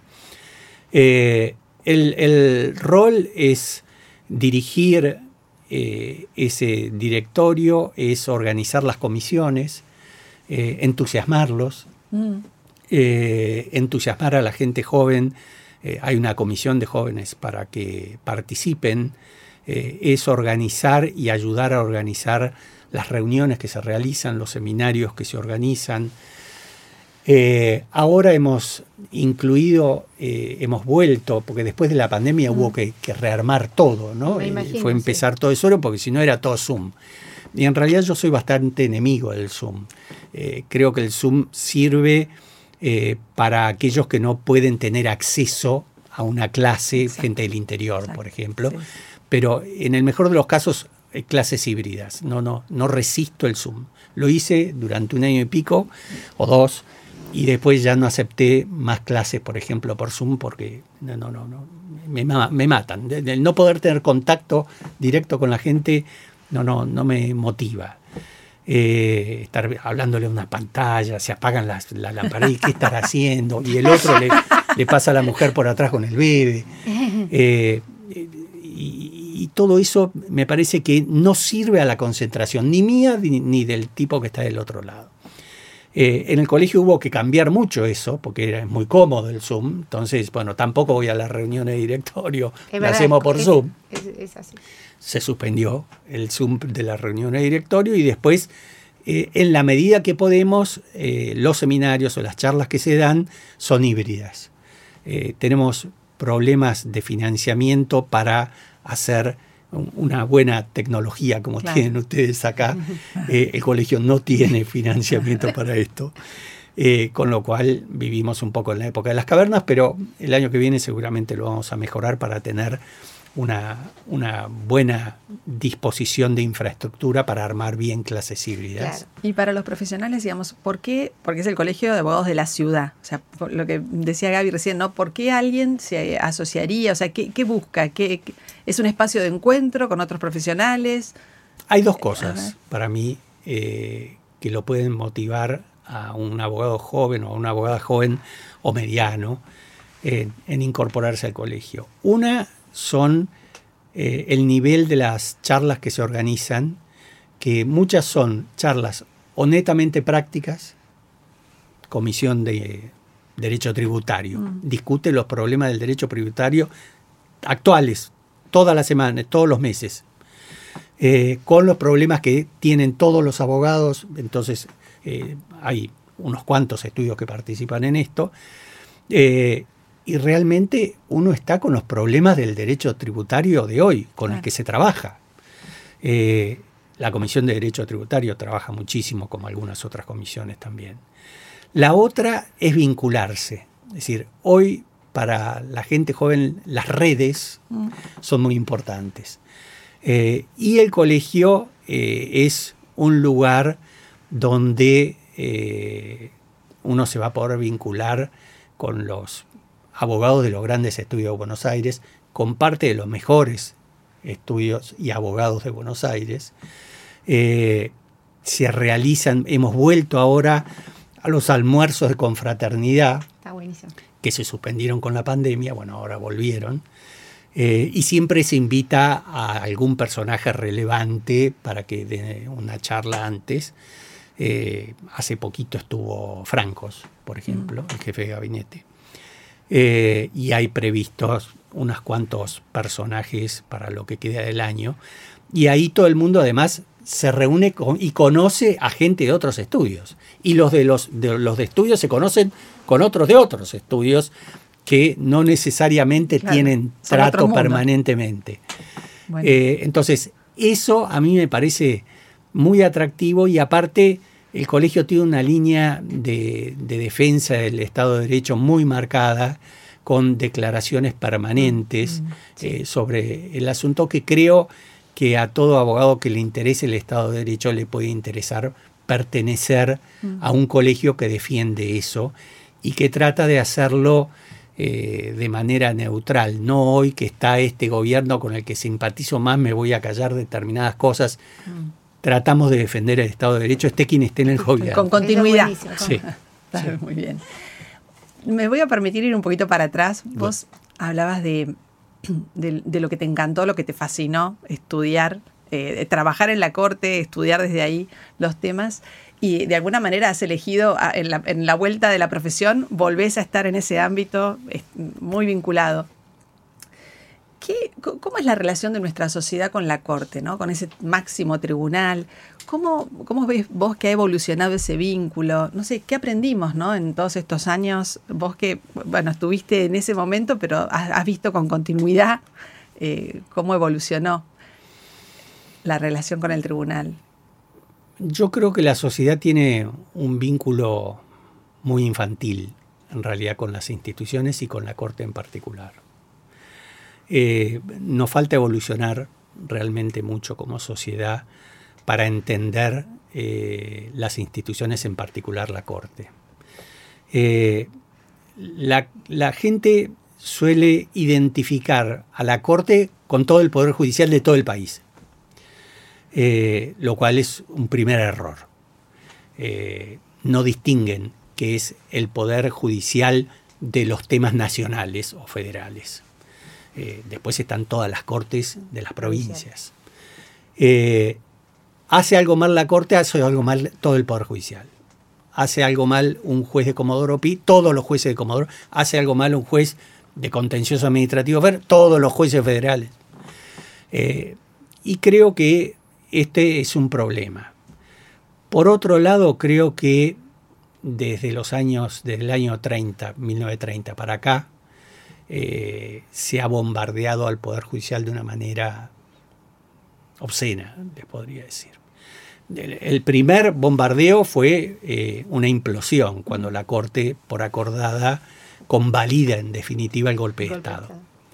El rol es dirigir ese directorio, es organizar las comisiones, entusiasmarlos, entusiasmar a la gente joven. Hay una comisión de jóvenes para que participen, es organizar y ayudar a organizar las reuniones que se realizan, los seminarios que se organizan. Ahora hemos incluido, hemos vuelto, porque después de la pandemia hubo que rearmar todo, ¿no? Fue empezar todo de cero, porque si no era todo Zoom. Y en realidad yo soy bastante enemigo del Zoom. Creo que el Zoom sirve para aquellos que no pueden tener acceso a una clase, gente del interior, por ejemplo. Pero en el mejor de los casos, clases híbridas. No resisto el Zoom. Lo hice durante 1 año y pico o 2, y después ya no acepté más clases, por ejemplo, por Zoom, porque me matan. El no poder tener contacto directo con la gente no me motiva. Estar hablándole a una pantalla, se apagan las lámparas, ¿qué estará haciendo? Y el otro le pasa a la mujer por atrás con el bebé. Y todo eso me parece que no sirve a la concentración, ni mía ni del tipo que está del otro lado. En el colegio hubo que cambiar mucho eso, porque era muy cómodo el Zoom. Entonces, bueno, tampoco voy a las reuniones de directorio, la hacemos por Zoom.
Es así.
Se suspendió el Zoom de las reuniones de directorio y después, en la medida que podemos, los seminarios o las charlas que se dan son híbridas. Tenemos problemas de financiamiento para hacer una buena tecnología como tienen ustedes acá. El colegio no tiene financiamiento para esto, con lo cual vivimos un poco en la época de las cavernas, pero el año que viene seguramente lo vamos a mejorar para tener una buena disposición de infraestructura para armar bien clases híbridas.
Claro. Y para los profesionales, digamos, ¿por qué? Porque es el Colegio de Abogados de la Ciudad. O sea, lo que decía Gaby recién, ¿no? ¿Por qué alguien se asociaría? O sea, ¿qué busca? ¿Es un espacio de encuentro con otros profesionales?
Hay dos cosas para mí que lo pueden motivar a un abogado joven o a una abogada joven o mediano en incorporarse al colegio. Una son el nivel de las charlas que se organizan, que muchas son charlas o netamente prácticas. Comisión de Derecho Tributario discute los problemas del derecho tributario actuales, todas las semanas, todos los meses, con los problemas que tienen todos los abogados. Entonces hay unos cuantos estudios que participan en esto, y realmente uno está con los problemas del derecho tributario de hoy, con el que se trabaja. La Comisión de Derecho Tributario trabaja muchísimo, como algunas otras comisiones también. La otra es vincularse. Es decir, hoy para la gente joven las redes son muy importantes. Y el colegio es un lugar donde uno se va a poder vincular con los abogados de los grandes estudios de Buenos Aires, con parte de los mejores estudios y abogados de Buenos Aires. Se realizan, hemos vuelto ahora a los almuerzos de confraternidad. Está buenísimo. Que se suspendieron con la pandemia, bueno, ahora volvieron. Y siempre se invita a algún personaje relevante para que dé una charla antes. Hace poquito estuvo Francos, por ejemplo, el jefe de gabinete. Y hay previstos unos cuantos personajes para lo que queda del año. Y ahí todo el mundo además se reúne y conoce a gente de otros estudios. Y los de estudios se conocen con otros de otros estudios que no necesariamente tienen trato permanentemente. Bueno. Entonces, eso a mí me parece muy atractivo, y aparte el colegio tiene una línea de defensa del Estado de Derecho muy marcada, con declaraciones permanentes sobre el asunto, que creo que a todo abogado que le interese el Estado de Derecho le puede interesar pertenecer a un colegio que defiende eso y que trata de hacerlo de manera neutral. No hoy que está este gobierno con el que simpatizo más me voy a callar determinadas cosas. Tratamos de defender el Estado de Derecho, esté quien esté en el gobierno.
Con continuidad.
Sí.
Muy bien. Me voy a permitir ir un poquito para atrás. Vos hablabas de lo que te encantó, lo que te fascinó, estudiar, trabajar en la corte, estudiar desde ahí los temas, y de alguna manera has elegido en la vuelta de la profesión, volvés a estar en ese ámbito muy vinculado. ¿Cómo es la relación de nuestra sociedad con la corte, ¿no? Con ese máximo tribunal? ¿Cómo ves vos que ha evolucionado ese vínculo? No sé, ¿qué aprendimos, ¿no? En todos estos años, vos que, bueno, estuviste en ese momento, pero has visto con continuidad cómo evolucionó la relación con el tribunal.
Yo creo que la sociedad tiene un vínculo muy infantil, en realidad, con las instituciones y con la corte en particular. Nos falta evolucionar realmente mucho como sociedad para entender las instituciones, en particular la corte. La gente suele identificar a la corte con todo el poder judicial de todo el país, lo cual es un primer error. No distinguen qué es el poder judicial de los temas nacionales o federales. Después están todas las cortes de las provincias. ¿Hace algo mal la corte? Hace algo mal todo el Poder Judicial. hace algo mal un juez de Comodoro Pi, todos los jueces de Comodoro, hace algo mal un juez de contencioso administrativo federal, todos los jueces federales. Y creo que este es un problema. Por otro lado, creo que desde el año 30, 1930 para acá, se ha bombardeado al Poder Judicial de una manera obscena, les podría decir. El primer bombardeo fue una implosión, cuando la Corte, por acordada, convalida en definitiva el golpe de Estado.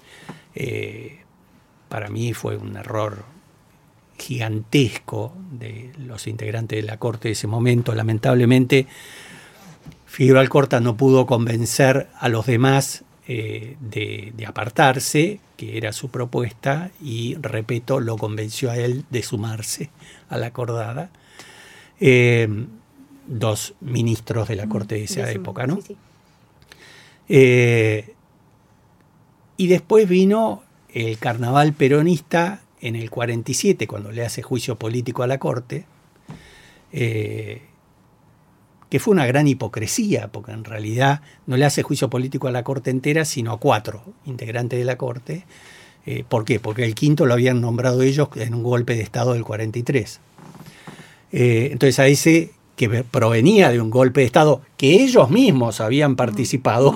Para mí fue un error gigantesco de los integrantes de la Corte de ese momento. Lamentablemente, Figueroa Alcorta no pudo convencer a los demás de apartarse, que era su propuesta, y Repetto lo convenció a él de sumarse a la acordada. Dos ministros de la Corte de esa época, ¿no?
Sí.
Y después vino el carnaval peronista en el 47, cuando le hace juicio político a la Corte, que fue una gran hipocresía, porque en realidad no le hace juicio político a la Corte entera, sino a 4 integrantes de la Corte. ¿Por qué? Porque el quinto lo habían nombrado ellos en un golpe de Estado del 43. Entonces a ese que provenía de un golpe de Estado que ellos mismos habían participado,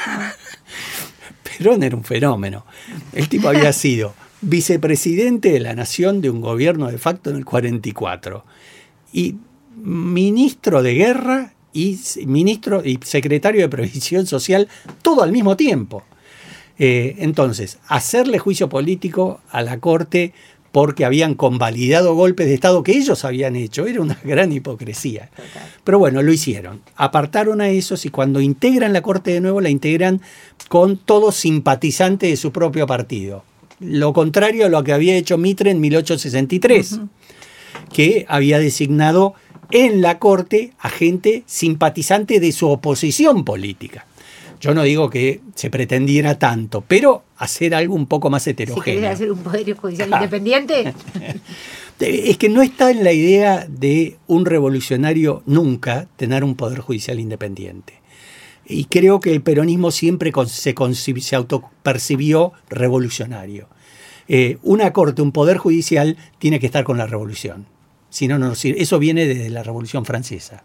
Perón era un fenómeno. El tipo había sido vicepresidente de la Nación de un gobierno de facto en el 44 y ministro de Guerra y ministro y secretario de Previsión Social, todo al mismo tiempo. Entonces, hacerle juicio político a la Corte porque habían convalidado golpes de Estado que ellos habían hecho era una gran hipocresía.
Total.
Pero bueno, lo hicieron. Apartaron a esos y cuando integran la Corte de nuevo, la integran con todos simpatizantes de su propio partido. Lo contrario a lo que había hecho Mitre en 1863, que había designado en la Corte a gente simpatizante de su oposición política. Yo no digo que se pretendiera tanto, pero hacer algo un poco más heterogéneo.
Si querés hacer un poder judicial independiente.
Es que no está en la idea de un revolucionario nunca tener un poder judicial independiente. Y creo que el peronismo siempre se autopercibió revolucionario. Una corte, un poder judicial, tiene que estar con la revolución. Si no, no sirve. Eso viene desde la Revolución Francesa.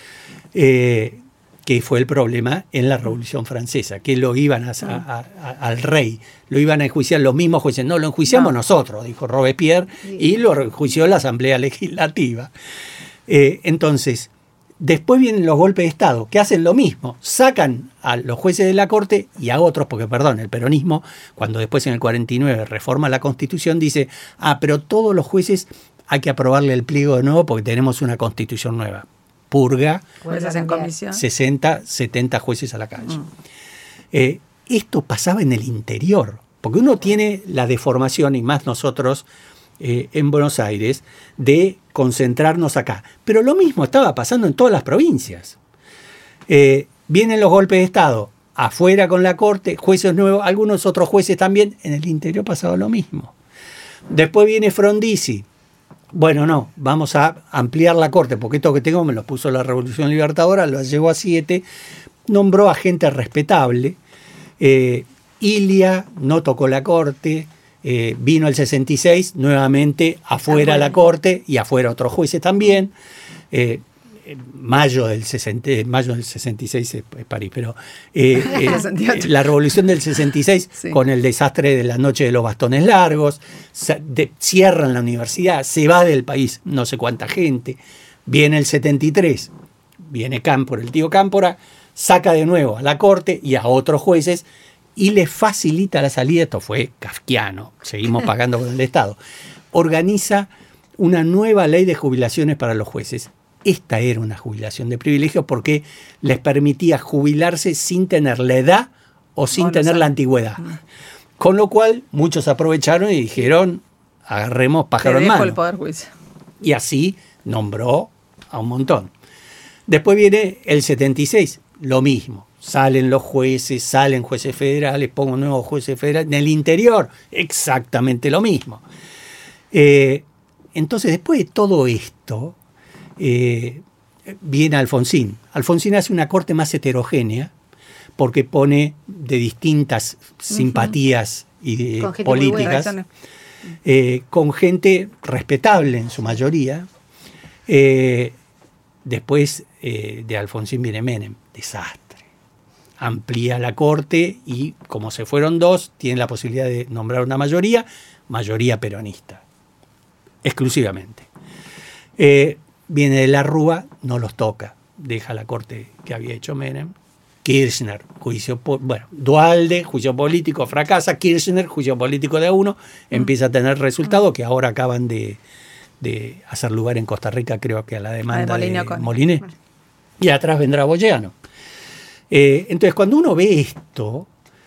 Que fue el problema en la Revolución Francesa, que lo iban al rey, lo iban a enjuiciar los mismos jueces. No, lo enjuiciamos nosotros, dijo Robespierre, y lo enjuició la Asamblea Legislativa. Entonces, después vienen los golpes de Estado, que hacen lo mismo, sacan a los jueces de la Corte y a otros, porque perdón, el peronismo, cuando después en el 49 reforma la Constitución, dice, pero todos los jueces hay que aprobarle el pliego de nuevo porque tenemos una Constitución nueva. Purga,
¿Jueces en comisión?
60, 70 jueces a la calle. Esto pasaba en el interior, porque uno tiene la deformación, y más nosotros en Buenos Aires, de concentrarnos acá. Pero lo mismo estaba pasando en todas las provincias. Vienen los golpes de Estado, afuera con la Corte, jueces nuevos, algunos otros jueces también, en el interior pasaba lo mismo. Después viene Frondizi. Bueno, no, vamos a ampliar la Corte, porque esto que tengo me lo puso la Revolución Libertadora, lo llegó a 7, nombró a gente respetable. Ilia no tocó la Corte, vino el 66, nuevamente afuera la Corte y afuera otros jueces también. Mayo del 66 es París, pero la revolución del 66 sí. Con el desastre de la noche de los bastones largos, cierran la universidad, se va del país no sé cuánta gente, viene el 73, viene Cámpora, el tío Cámpora, saca de nuevo a la Corte y a otros jueces y les facilita la salida. Esto fue kafkiano, seguimos pagando con el Estado. Organiza una nueva ley de jubilaciones para los jueces. Esta era una jubilación de privilegio porque les permitía jubilarse sin tener la edad o sin tener la antigüedad. Con lo cual, muchos aprovecharon y dijeron, agarremos pájaro en mano.
El poder juicial.
Y así nombró a un montón. Después viene el 76, lo mismo. Salen los jueces, salen jueces federales, pongo nuevos jueces federales. En el interior, exactamente lo mismo. Entonces, después de todo esto, viene Alfonsín. Alfonsín hace una corte más heterogénea porque pone de distintas simpatías y políticas, con gente respetable en su mayoría. Después de Alfonsín viene Menem, desastre. Amplía la corte y como se fueron dos, tiene la posibilidad de nombrar una mayoría peronista, exclusivamente. Viene de la Rúa, no los toca, deja la corte que había hecho Menem. Kirchner, Duhalde, juicio político, fracasa. Kirchner, juicio político de a uno, empieza a tener resultados que ahora acaban de hacer lugar en Costa Rica, creo que a la demanda de Moliné. Y atrás vendrá Boyeano. Entonces, cuando uno ve esto,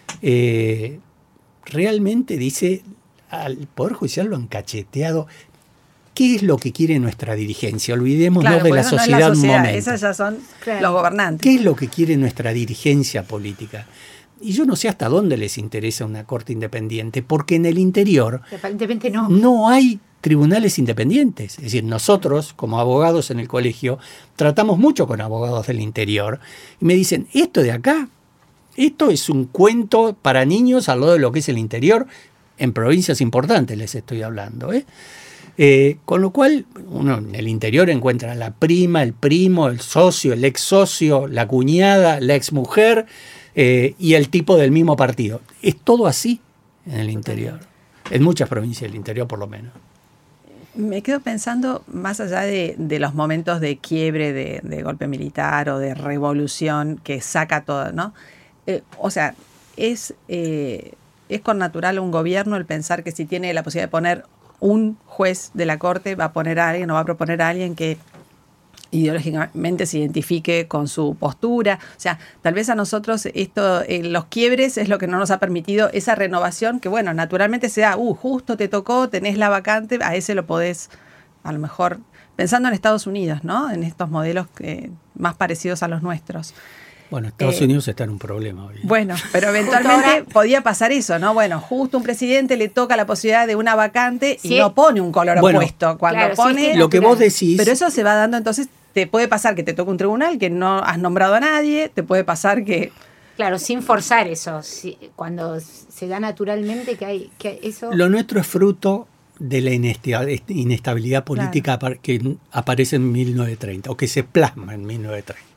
realmente dice, al Poder Judicial lo han cacheteado. ¿Qué es lo que quiere nuestra dirigencia? Olvidémonos de la sociedad un momento.
Esas ya son los gobernantes.
¿Qué es lo que quiere nuestra dirigencia política? Y yo no sé hasta dónde les interesa una corte independiente, porque en el interior
aparentemente
no hay tribunales independientes. Es decir, nosotros, como abogados en el colegio, tratamos mucho con abogados del interior y me dicen, esto de acá, esto es un cuento para niños al lado de lo que es el interior, en provincias importantes les estoy hablando, con lo cual uno en el interior encuentra la prima, el primo, el socio, el ex socio, la cuñada, la ex mujer y el tipo del mismo partido. Es todo así en el interior, en muchas provincias del interior por lo menos.
Me quedo pensando, más allá de los momentos de quiebre, de golpe militar o de revolución que saca todo, ¿no? O sea, es con natural un gobierno el pensar que si tiene la posibilidad de poner un juez de la corte, va a poner a alguien o va a proponer a alguien que ideológicamente se identifique con su postura. O sea, tal vez a nosotros los quiebres es lo que no nos ha permitido esa renovación que, bueno, naturalmente se da, justo te tocó, tenés la vacante, a ese lo podés, a lo mejor, pensando en Estados Unidos, ¿no? En estos modelos más parecidos a los nuestros.
Bueno, Estados Unidos está en un problema hoy.
Bueno, pero eventualmente podía pasar eso, ¿no? Bueno, justo un presidente le toca la posibilidad de una vacante y no pone un color opuesto. Cuando pone...
lo que vos decís...
Pero eso se va dando, entonces te puede pasar que te toque un tribunal que no has nombrado a nadie, te puede pasar que...
Claro, sin forzar eso, cuando se da naturalmente que eso...
Lo nuestro es fruto de la inestabilidad política que aparece en 1930, o que se plasma en 1930.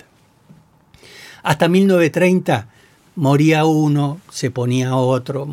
Hasta 1930 moría uno, se ponía otro,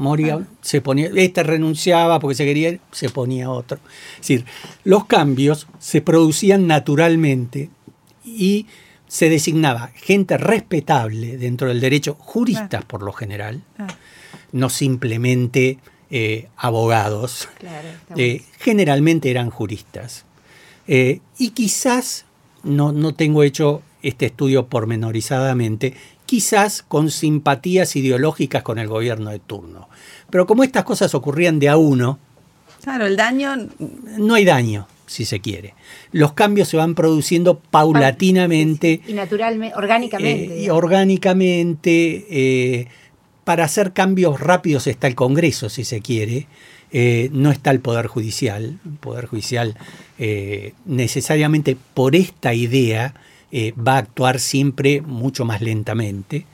renunciaba porque se quería ir, se ponía otro. Es decir, los cambios se producían naturalmente y se designaba gente respetable dentro del derecho, juristas por lo general, no simplemente abogados, generalmente eran juristas. Y quizás, no tengo hecho este estudio pormenorizadamente, quizás con simpatías ideológicas con el gobierno de turno. Pero como estas cosas ocurrían de a uno...
Claro, el daño...
No hay daño, si se quiere. Los cambios se van produciendo paulatinamente.
Y naturalmente, orgánicamente.
Orgánicamente. Para hacer cambios rápidos está el Congreso, si se quiere. No está el Poder Judicial. El Poder Judicial necesariamente por esta idea... va a actuar siempre mucho más lentamente.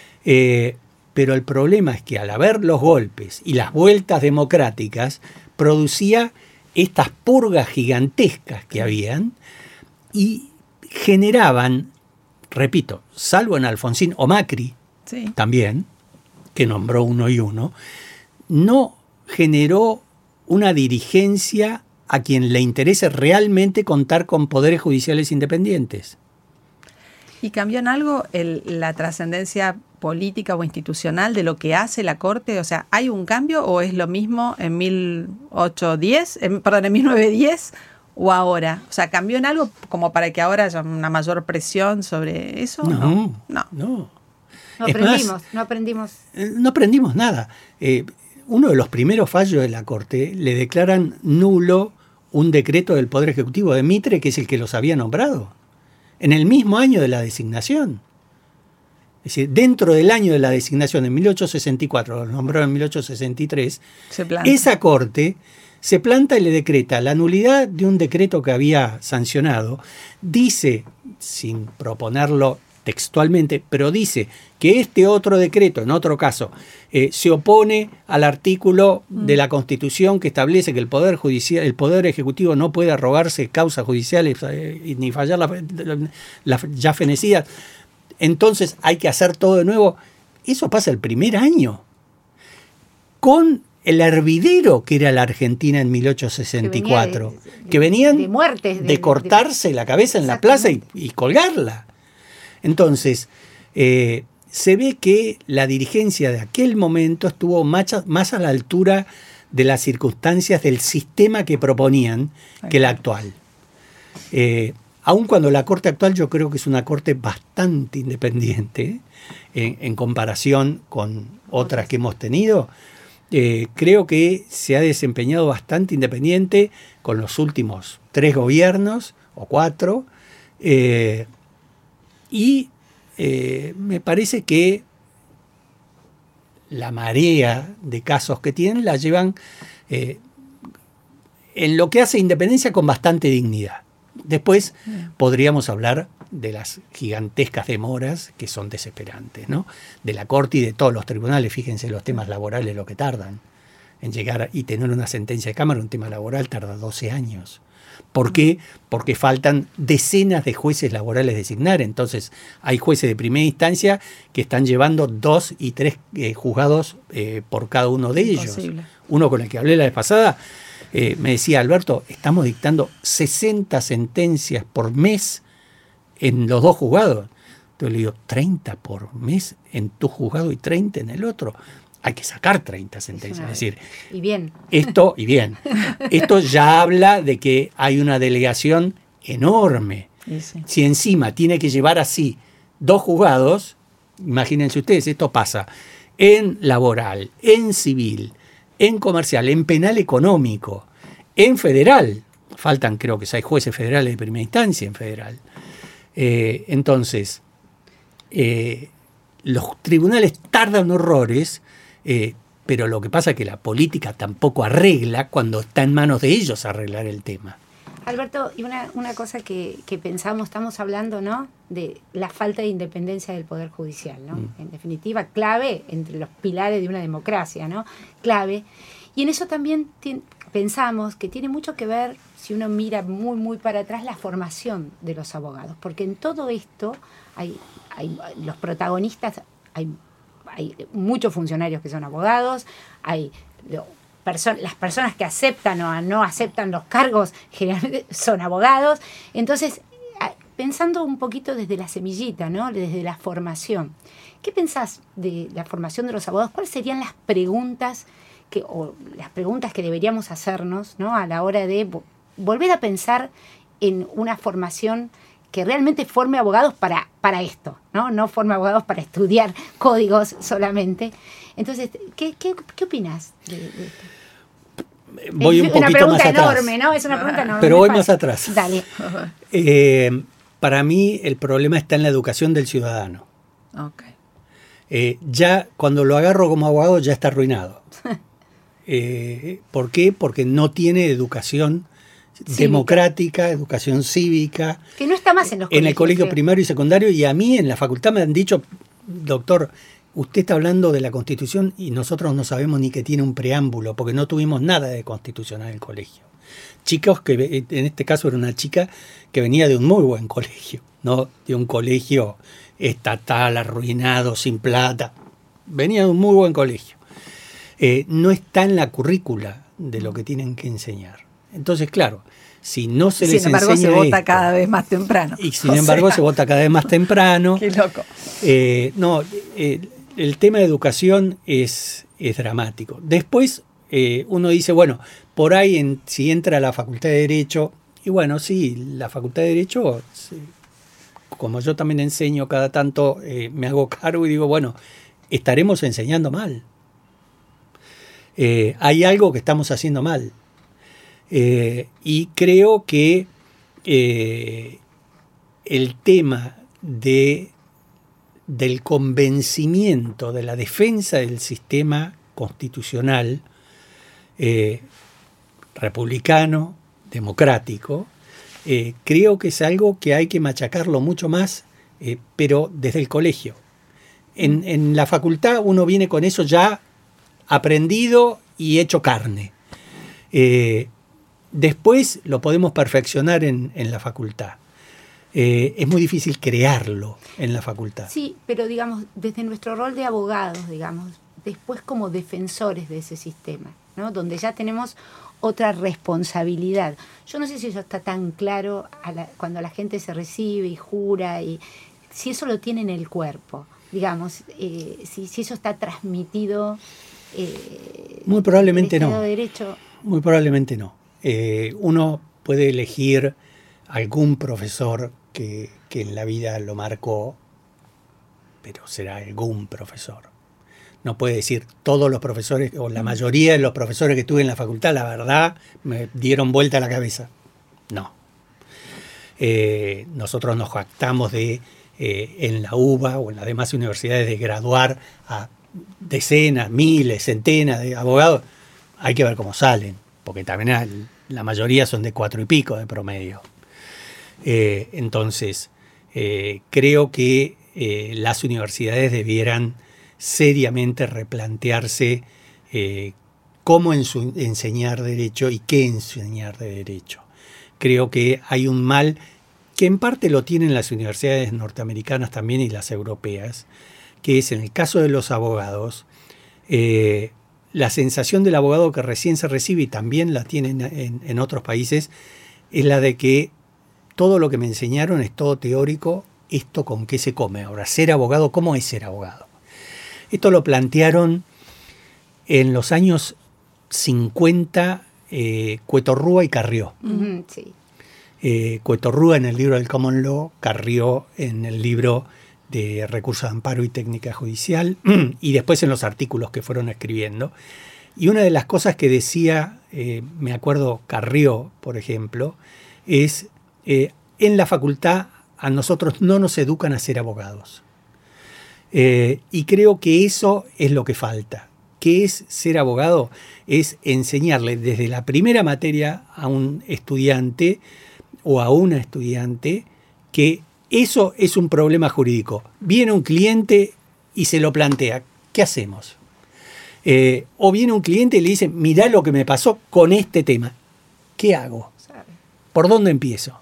Pero el problema es que al haber los golpes y las vueltas democráticas, producía estas purgas gigantescas que habían y generaban, repito, salvo en Alfonsín o Macri también, que nombró uno y uno, no generó una dirigencia a quien le interese realmente contar con poderes judiciales independientes.
¿Y cambió en algo la trascendencia política o institucional de lo que hace la Corte? O sea, ¿hay un cambio o es lo mismo en 1910 o ahora? O sea, ¿cambió en algo como para que ahora haya una mayor presión sobre eso?
No.
No aprendimos
nada. Uno de los primeros fallos de la Corte le declaran nulo un decreto del Poder Ejecutivo de Mitre, que es el que los había nombrado, en el mismo año de la designación. Es decir, dentro del año de la designación, en 1864, lo nombró en 1863, esa Corte se planta y le decreta la nulidad de un decreto que había sancionado. Dice sin proponerlo textualmente, pero dice que este otro decreto, en otro caso, se opone al artículo de la Constitución que establece que el Poder Judicial, el Poder Ejecutivo no puede arrogarse causas judiciales ni fallar las ya fenecidas, entonces hay que hacer todo de nuevo. Eso pasa el primer año, con el hervidero que era la Argentina en 1864, que venían
de muertes,
de cortarse la cabeza en la plaza y colgarla. Entonces, se ve que la dirigencia de aquel momento estuvo más a la altura de las circunstancias del sistema que proponían que la actual. Aun cuando la corte actual yo creo que es una corte bastante independiente en comparación con otras que hemos tenido, creo que se ha desempeñado bastante independiente con los últimos 3 gobiernos o 4, y me parece que la marea de casos que tienen la llevan en lo que hace independencia con bastante dignidad. Después podríamos hablar de las gigantescas demoras que son desesperantes, ¿no? De la Corte y de todos los tribunales. Fíjense los temas laborales, lo que tardan en llegar y tener una sentencia de Cámara. Un tema laboral tarda 12 años. ¿Por qué? Porque faltan decenas de jueces laborales a designar. Entonces hay jueces de primera instancia que están llevando 2 y 3 juzgados por cada uno de ellos. Uno con el que hablé la vez pasada me decía: Alberto, estamos dictando 60 sentencias por mes en los 2 juzgados. Entonces le digo, 30 por mes en tu juzgado y 30 en el otro. Hay que sacar 30 sentencias. Es decir,
y bien.
Esto ya habla de que hay una delegación enorme.
Sí.
Si encima tiene que llevar así 2 juzgados, imagínense ustedes, esto pasa en laboral, en civil, en comercial, en penal económico, en federal. Faltan creo que 6 jueces federales de primera instancia en federal. Entonces, los tribunales tardan horrores, pero lo que pasa es que la política tampoco arregla cuando está en manos de ellos arreglar el tema.
Alberto, y una cosa que pensamos, estamos hablando, ¿no?, de la falta de independencia del Poder Judicial, ¿no? En definitiva, clave entre los pilares de una democracia, ¿no? Clave. Y en eso también pensamos que tiene mucho que ver, si uno mira muy, muy para atrás, la formación de los abogados. Porque en todo esto hay los protagonistas, hay muchos funcionarios que son abogados, hay las personas que aceptan o no aceptan los cargos generalmente son abogados. Entonces, pensando un poquito desde la semillita, ¿no?, desde la formación, ¿qué pensás de la formación de los abogados? ¿Cuáles serían las preguntas que deberíamos hacernos, ¿no?, a la hora de volver a pensar en una formación que realmente forme abogados para esto, ¿no? No forme abogados para estudiar códigos solamente? Entonces, ¿qué opinas de esto?
Voy un poquito más atrás.
Enorme, ¿no? Es una pregunta enorme.
Pero voy más atrás.
Dale.
Para mí el problema está en la educación del ciudadano.
Okay.
Ya cuando lo agarro como abogado ya está arruinado. ¿Por qué? Porque no tiene educación democrática, educación cívica. Que
no está más en los colegios.
En el colegio primario y secundario, y a mí en la facultad me han dicho, doctor, usted está hablando de la Constitución y nosotros no sabemos ni que tiene un preámbulo, porque no tuvimos nada de constitucional en el colegio. Chicos que, en este caso era una chica que venía de un muy buen colegio, no de un colegio estatal, arruinado, sin plata. Venía de un muy buen colegio. No está en la currícula de lo que tienen que enseñar. Entonces, claro, si no se les enseña. Sin embargo,
se vota cada vez más temprano.
Y sin embargo, se vota cada vez más temprano.
Qué loco.
El tema de educación es dramático. Después, uno dice, bueno, por ahí si entra a la Facultad de Derecho, y bueno, sí, la Facultad de Derecho, como yo también enseño cada tanto, me hago cargo y digo, bueno, estaremos enseñando mal. Hay algo que estamos haciendo mal. Y creo que el tema del convencimiento de la defensa del sistema constitucional republicano, democrático, creo que es algo que hay que machacarlo mucho más, pero desde el colegio. En la facultad uno viene con eso ya aprendido y hecho carne. Después lo podemos perfeccionar en la facultad. Es muy difícil crearlo en la facultad.
Sí, pero digamos, desde nuestro rol de abogados, digamos, después como defensores de ese sistema, ¿no? Donde ya tenemos otra responsabilidad. Yo no sé si eso está tan claro cuando la gente se recibe y jura, y si eso lo tiene en el cuerpo, digamos, si eso está transmitido.
Muy probablemente
no.
Muy probablemente no. Uno puede elegir algún profesor que en la vida lo marcó, pero será algún profesor. No puede decir todos los profesores o la mayoría de los profesores que tuve en la facultad, la verdad, me dieron vuelta la cabeza. No. Nosotros nos jactamos de, en la UBA o en las demás universidades, de graduar a decenas, miles, centenas de abogados. Hay que ver cómo salen, porque también la mayoría son de 4 y pico de promedio. Entonces, creo que las universidades debieran seriamente replantearse cómo enseñar derecho y qué enseñar de derecho. Creo que hay un mal que en parte lo tienen las universidades norteamericanas también y las europeas, que es, en el caso de los abogados, la sensación del abogado que recién se recibe, y también la tienen en otros países, es la de que todo lo que me enseñaron es todo teórico, esto con qué se come. Ahora, ser abogado, ¿cómo es ser abogado? Esto lo plantearon en los años 50 Cuetorrúa y Carrió.
Sí.
Cuetorrúa en el libro del Common Law, Carrió en el libro de Recursos de Amparo y Técnica Judicial, y después en los artículos que fueron escribiendo. Y una de las cosas que decía, me acuerdo, Carrió, por ejemplo, es, en la facultad a nosotros no nos educan a ser abogados. Y creo que eso es lo que falta. ¿Qué es ser abogado? Es enseñarle desde la primera materia a un estudiante o a una estudiante que eso es un problema jurídico. Viene un cliente y se lo plantea. ¿Qué hacemos? O viene un cliente y le dice, mirá lo que me pasó con este tema. ¿Qué hago? ¿Por dónde empiezo?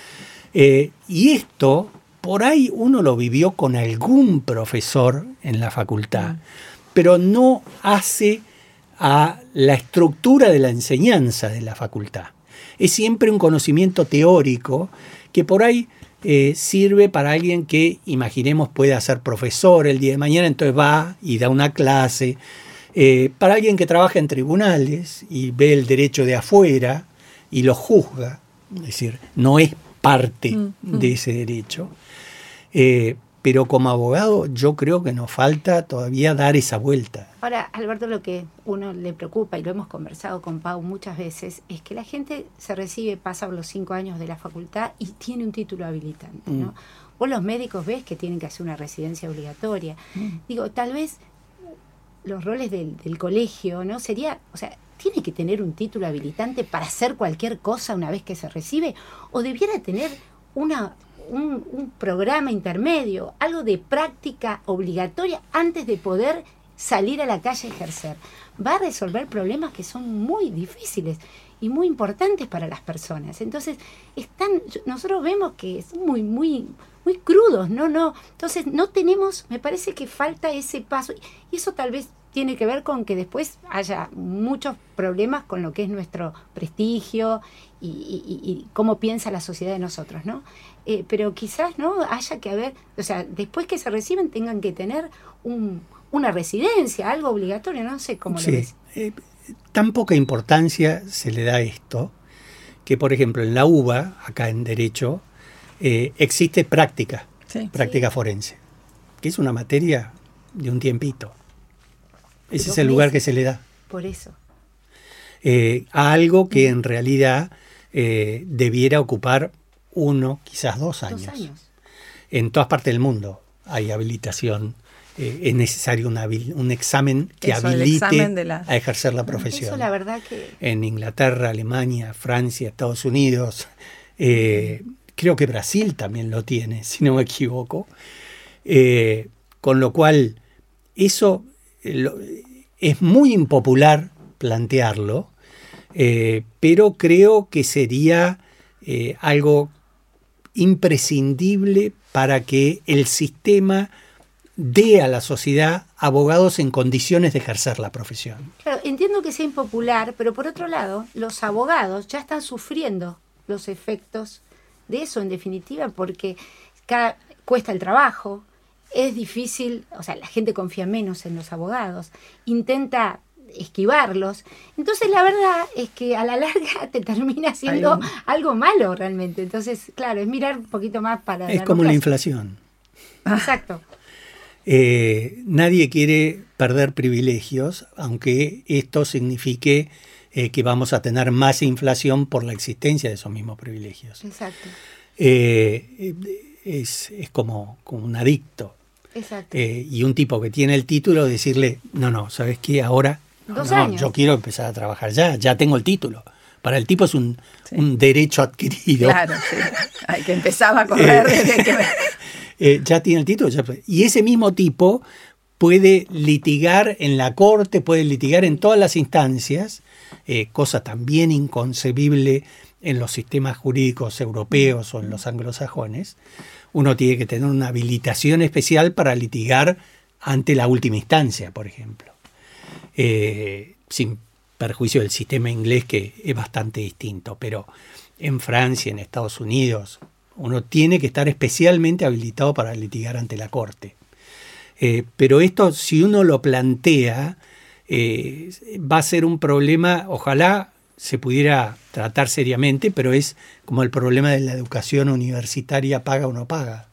Y esto, por ahí uno lo vivió con algún profesor en la facultad, pero no hace a la estructura de la enseñanza de la facultad. Es siempre un conocimiento teórico que por ahí sirve para alguien que, imaginemos, pueda ser profesor el día de mañana, entonces va y da una clase. Para alguien que trabaja en tribunales y ve el derecho de afuera y lo juzga, es decir, no es parte de ese derecho. Pero como abogado yo creo que nos falta todavía dar esa vuelta.
Ahora, Alberto, lo que uno le preocupa, y lo hemos conversado con Pau muchas veces, es que la gente se recibe, pasa los 5 años de la facultad y tiene un título habilitante, ¿no? Vos los médicos ves que tienen que hacer una residencia obligatoria. Digo, tal vez los roles del colegio, ¿no? Sería, o sea, ¿tiene que tener un título habilitante para hacer cualquier cosa una vez que se recibe? ¿O debiera tener un programa intermedio, algo de práctica obligatoria antes de poder salir a la calle a ejercer? Va a resolver problemas que son muy difíciles y muy importantes para las personas. Entonces, nosotros vemos que son muy crudos, ¿no? Entonces, no tenemos, me parece que falta ese paso. Y eso tal vez tiene que ver con que después haya muchos problemas con lo que es nuestro prestigio y cómo piensa la sociedad de nosotros, ¿no? Pero quizás, ¿no?, haya que haber, o sea, después que se reciben tengan que tener una residencia, algo obligatorio, no sé cómo lo ves.
Tan poca importancia se le da a esto, que por ejemplo en la UBA, acá en Derecho, existe práctica forense, que es una materia de un tiempito. Ese es el lugar que se le da.
Por eso.
A algo que en realidad debiera ocupar 1, quizás 2 años.
2 años.
En todas partes del mundo hay habilitación. Es necesario un examen que habilite a ejercer la profesión.
Eso la verdad que...
En Inglaterra, Alemania, Francia, Estados Unidos, Creo que Brasil también lo tiene, si no me equivoco. Con lo cual, eso es muy impopular plantearlo, pero creo que sería algo imprescindible para que el sistema dé a la sociedad abogados en condiciones de ejercer la profesión.
Claro, entiendo que sea impopular, pero por otro lado, los abogados ya están sufriendo los efectos de eso, en definitiva, porque cuesta el trabajo, es difícil, o sea, la gente confía menos en los abogados, intenta esquivarlos. Entonces, la verdad es que a la larga te termina siendo algo malo realmente. Entonces, claro, es mirar un poquito más para...
Es como la inflación.
Exacto.
Nadie quiere perder privilegios, aunque esto signifique que vamos a tener más inflación por la existencia de esos mismos privilegios.
Exacto.
Es como un adicto.
Exacto.
Y un tipo que tiene el título, decirle, no, ¿sabes qué? Ahora,
2 años.
Yo quiero empezar a trabajar ya tengo el título. Para el tipo es un derecho adquirido.
Claro, sí. Hay que empezar a correr desde que...
Ya tiene el título. Y ese mismo tipo puede litigar en la corte, puede litigar en todas las instancias, cosa también inconcebible en los sistemas jurídicos europeos o en los anglosajones. Uno tiene que tener una habilitación especial para litigar ante la última instancia, por ejemplo. Sin perjuicio del sistema inglés, que es bastante distinto, pero en Francia, en Estados Unidos, uno tiene que estar especialmente habilitado para litigar ante la corte. Pero esto, si uno lo plantea, va a ser un problema, ojalá se pudiera tratar seriamente, pero es como el problema de la educación universitaria, paga o no paga.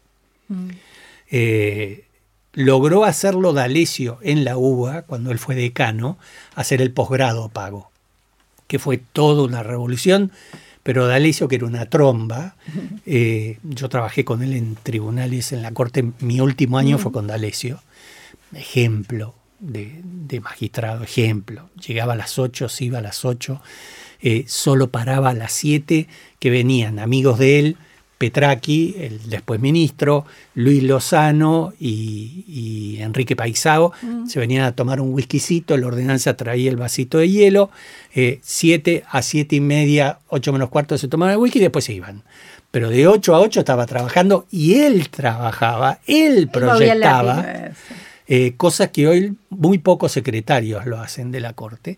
Logró hacerlo D'Alessio en la UBA, cuando él fue decano, hacer el posgrado pago, que fue toda una revolución, pero D'Alessio, que era una tromba, yo trabajé con él en tribunales, en la corte, mi último año fue con D'Alessio, ejemplo de magistrado, ejemplo. Llegaba a las 8, se iba a las 8, solo paraba a las 7, que venían amigos de él, Petracchi, el después ministro, Luis Lozano y Enrique Paisao, se venían a tomar un whiskycito, la ordenanza traía el vasito de hielo, 7 a 7:30, 8 menos cuarto se tomaban el whisky y después se iban. Pero de 8 a 8 estaba trabajando y él trabajaba, él proyectaba, cosas que hoy muy pocos secretarios lo hacen de la corte.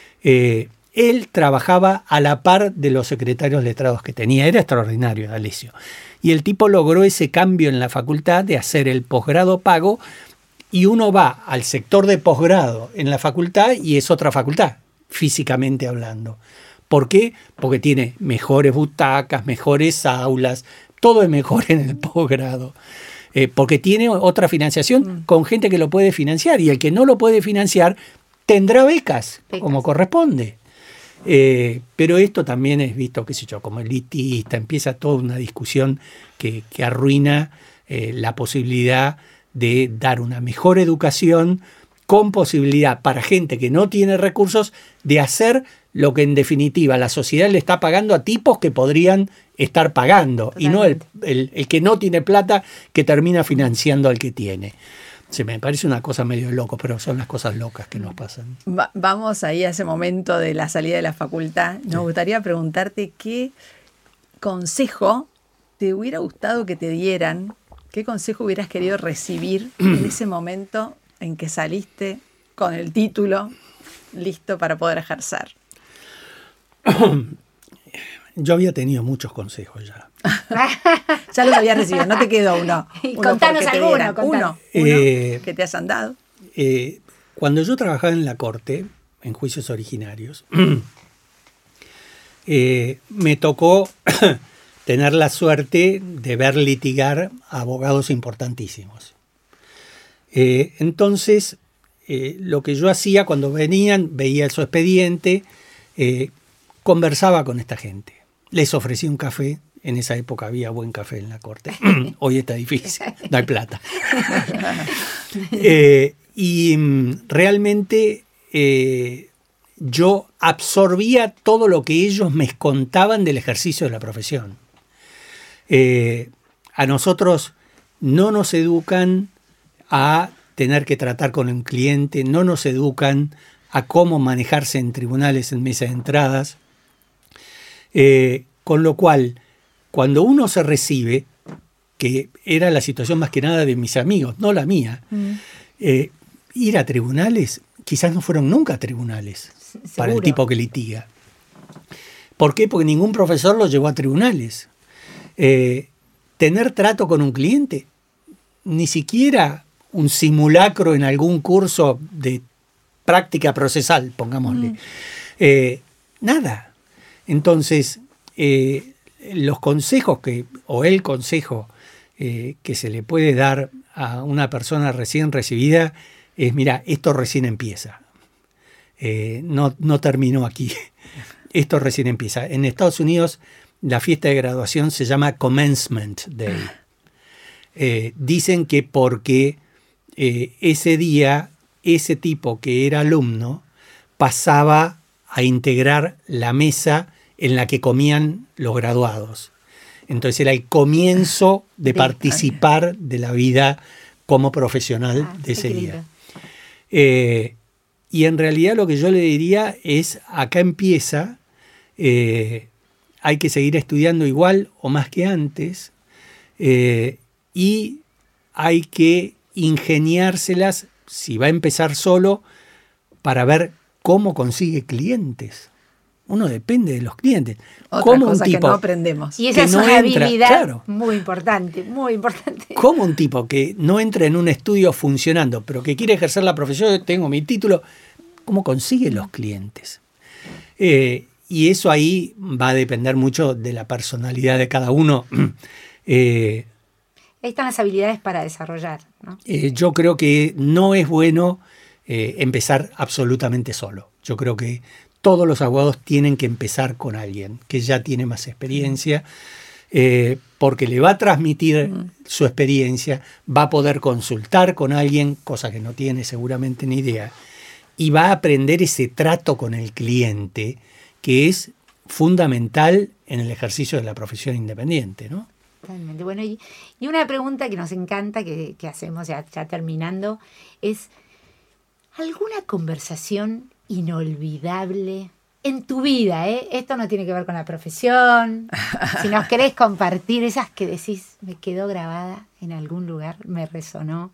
Él trabajaba a la par de los secretarios letrados que tenía. Era extraordinario, D'Alessio. Y el tipo logró ese cambio en la facultad de hacer el posgrado pago, y uno va al sector de posgrado en la facultad y es otra facultad, físicamente hablando. ¿Por qué? Porque tiene mejores butacas, mejores aulas, todo es mejor en el posgrado. Porque tiene otra financiación con gente que lo puede financiar, y el que no lo puede financiar tendrá becas. Como corresponde. Pero esto también es visto, qué sé yo, como elitista, empieza toda una discusión que arruina la posibilidad de dar una mejor educación con posibilidad para gente que no tiene recursos de hacer lo que en definitiva la sociedad le está pagando a tipos que podrían estar pagando. Totalmente. Y no el que no tiene plata que termina financiando al que tiene. Se me parece una cosa medio loco, pero son las cosas locas que nos pasan.
Vamos ahí a ese momento de la salida de la facultad. Nos gustaría preguntarte qué consejo te hubiera gustado que te dieran, qué consejo hubieras querido recibir en ese momento en que saliste con el título listo para poder ejercer.
Yo había tenido muchos consejos ya.
Ya los habías recibido, no te quedó uno.
Contanos alguno.
Uno que te hayan dado.
Cuando yo trabajaba en la corte, en juicios originarios, me tocó tener la suerte de ver litigar a abogados importantísimos. Entonces, lo que yo hacía cuando venían, veía su expediente, conversaba con esta gente. Les ofrecí un café. En esa época había buen café en la corte. Hoy está difícil, no hay plata. Y realmente yo absorbía todo lo que ellos me contaban del ejercicio de la profesión. A nosotros no nos educan a tener que tratar con un cliente, no nos educan a cómo manejarse en tribunales en mesa de entradas. Con lo cual, cuando uno se recibe, que era la situación más que nada de mis amigos, no la mía, ir a tribunales, quizás no fueron nunca tribunales para el tipo que litiga. ¿Por qué? Porque ningún profesor lo llevó a tribunales. Tener trato con un cliente, ni siquiera un simulacro en algún curso de práctica procesal, pongámosle. Nada. Entonces, los consejos el consejo que se le puede dar a una persona recién recibida es, mira, esto recién empieza. No terminó aquí. Esto recién empieza. En Estados Unidos, la fiesta de graduación se llama Commencement Day. Dicen que porque ese día, ese tipo que era alumno pasaba a integrar la mesa en la que comían los graduados. Entonces era el comienzo de participar de la vida como profesional de ese día. Y en realidad lo que yo le diría es, acá empieza, hay que seguir estudiando igual o más que antes, y hay que ingeniárselas, si va a empezar solo, para ver cómo consigue clientes. Uno depende de los clientes.
Otra cosa que no aprendemos.
Y esa es una habilidad muy importante, muy importante.
Como un tipo que no entra en un estudio funcionando, pero que quiere ejercer la profesión, yo tengo mi título, ¿cómo consigue los clientes? Y eso ahí va a depender mucho de la personalidad de cada uno.
Ahí están las habilidades para desarrollar, ¿no?
Yo creo que no es bueno empezar absolutamente solo. Yo creo que todos los abogados tienen que empezar con alguien que ya tiene más experiencia, porque le va a transmitir su experiencia, va a poder consultar con alguien, cosa que no tiene seguramente ni idea, y va a aprender ese trato con el cliente, que es fundamental en el ejercicio de la profesión independiente, ¿no?
Totalmente. Bueno, y una pregunta que nos encanta, que hacemos ya terminando, es ¿alguna conversación inolvidable en tu vida? Esto no tiene que ver con la profesión. Si nos querés compartir esas que decís, me quedó grabada en algún lugar, me resonó.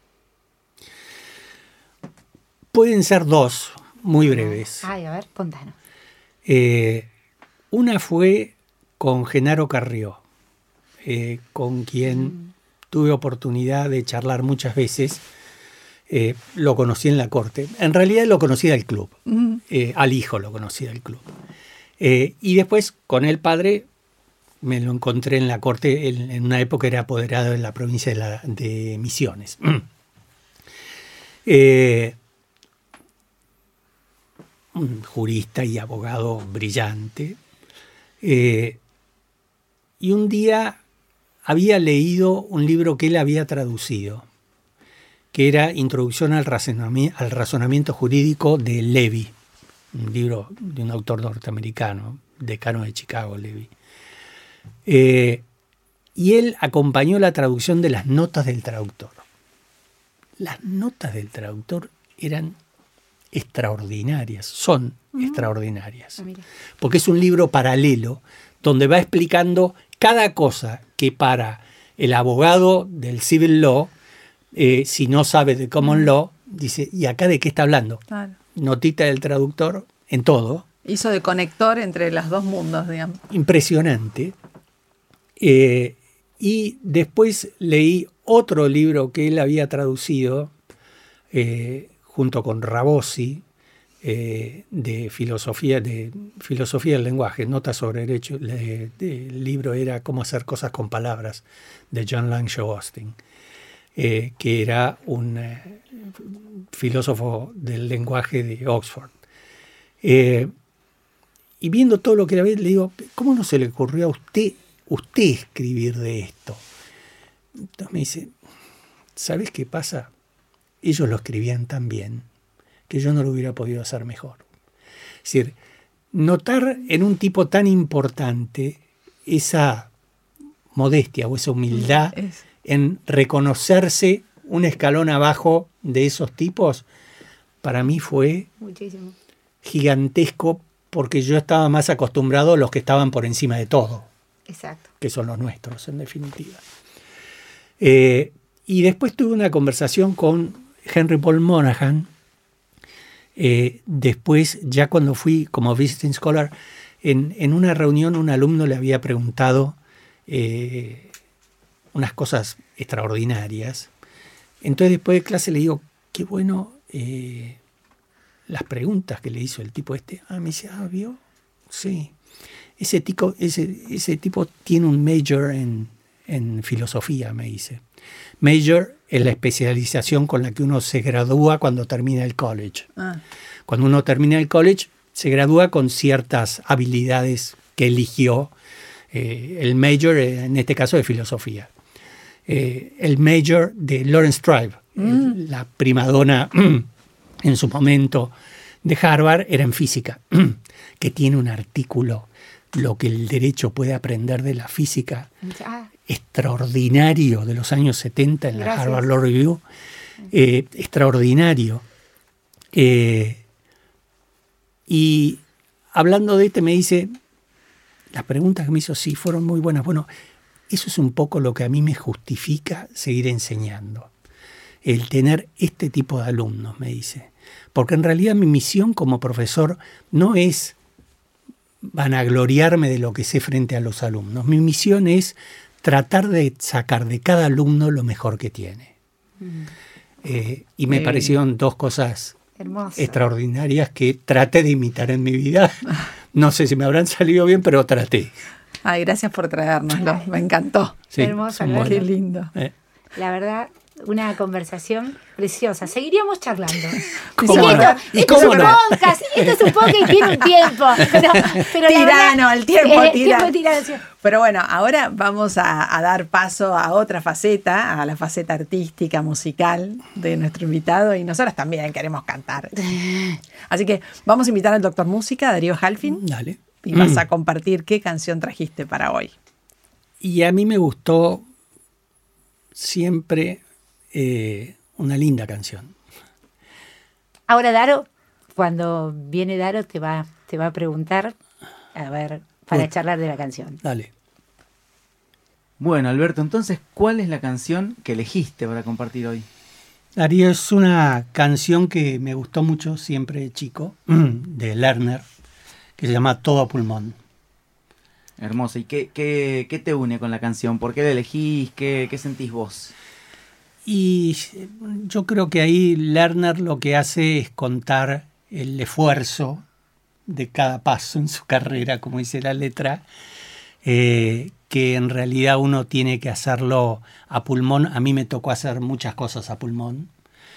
Pueden ser dos, muy breves.
Ay, a ver, contanos.
Una fue con Genaro Carrió, con quien tuve oportunidad de charlar muchas veces. Lo conocí en la corte. En realidad lo conocí del club. Al hijo lo conocí del club. Y después con el padre me lo encontré en la corte. En una época era apoderado en la provincia de Misiones. Un jurista y abogado brillante. Y un día había leído un libro que él había traducido, que era Introducción al razonamiento jurídico de Levy, un libro de un autor norteamericano, decano de Chicago, Levy. Y él acompañó la traducción de las notas del traductor. Las notas del traductor eran extraordinarias, son extraordinarias, porque es un libro paralelo donde va explicando cada cosa que para el abogado del civil law, si no sabe de common law, dice, ¿y acá de qué está hablando? Claro. Notita del traductor en todo.
Hizo de conector entre los dos mundos, digamos.
Impresionante. Y después leí otro libro que él de junto con Rabosi, de filosofía del lenguaje, notas sobre derecho. El libro era Cómo hacer cosas con palabras, de John Langshaw Austin, que era un filósofo del lenguaje de Oxford. Y viendo todo lo que era, le digo, ¿cómo no se le ocurrió a usted escribir de esto? Entonces me dice, ¿sabes qué pasa? Ellos lo escribían tan bien que yo no lo hubiera podido hacer mejor. Es decir, notar en un tipo tan importante esa modestia o esa humildad en reconocerse un escalón abajo de esos tipos, para mí fue
Muchísimo.
gigantesco, porque yo estaba más acostumbrado a los que estaban por encima de todo,
Exacto.
que son los nuestros, en definitiva. Y después tuve una conversación con Henry Paul Monahan, después, ya cuando fui como visiting scholar, en una reunión un alumno le había preguntado unas cosas extraordinarias. Entonces después de clase le digo, qué bueno las preguntas que le hizo el tipo este. Me dice, ¿vio? Sí. Ese tipo tiene un major en filosofía, me dice. Major es la especialización con la que uno se gradúa cuando termina el college. Cuando uno termina el college, se gradúa con ciertas habilidades que eligió. El major, en este caso, de filosofía. El major de Lawrence Tribe, la primadona en su momento de Harvard, era en física, que tiene un artículo, lo que el derecho puede aprender de la física, extraordinario, de los años 70 en la Harvard Law Review, extraordinario. Y hablando de me dice, las preguntas que me hizo sí fueron muy buenas. Bueno, eso es un poco lo que a mí me justifica seguir enseñando. El tener este tipo de alumnos, me dice. Porque en realidad mi misión como profesor no es vanagloriarme de lo que sé frente a los alumnos. Mi misión es tratar de sacar de cada alumno lo mejor que tiene. Y me parecieron dos cosas
hermosas,
extraordinarias que traté de imitar en mi vida. No sé si me habrán salido bien, pero traté.
Ay, gracias por traérnoslo. Me encantó.
Sí,
hermoso,
qué lindo.
La verdad, una conversación preciosa. Seguiríamos charlando.
¿Cómo no? ¿Y
esto
cómo
es un
no?
podcast, esto es un podcast y tiene un tiempo. Pero
tirano, el tiempo tirano.
tirano.
Pero bueno, ahora vamos a dar paso a otra faceta, a la faceta artística, musical de nuestro invitado, y nosotros también queremos cantar. Así que vamos a invitar al doctor música, Darío Halfin.
Dale.
Y vas a compartir qué canción trajiste para hoy.
Y a mí me gustó siempre una linda canción.
Ahora Daro, cuando viene Daro te va a preguntar, a ver, para charlar de la canción.
Dale.
Bueno, Alberto, entonces, ¿cuál es la canción que elegiste para compartir hoy?
Darío, es una canción que me gustó mucho siempre de chico, de Lerner, que se llama Todo a pulmón.
Hermosa. ¿Y qué te une con la canción? ¿Por qué la elegís? ¿Qué sentís vos?
Y yo creo que ahí Lerner lo que hace es contar el esfuerzo de cada paso en su carrera, como dice la letra, que en realidad uno tiene que hacerlo a pulmón. A mí me tocó hacer muchas cosas a pulmón,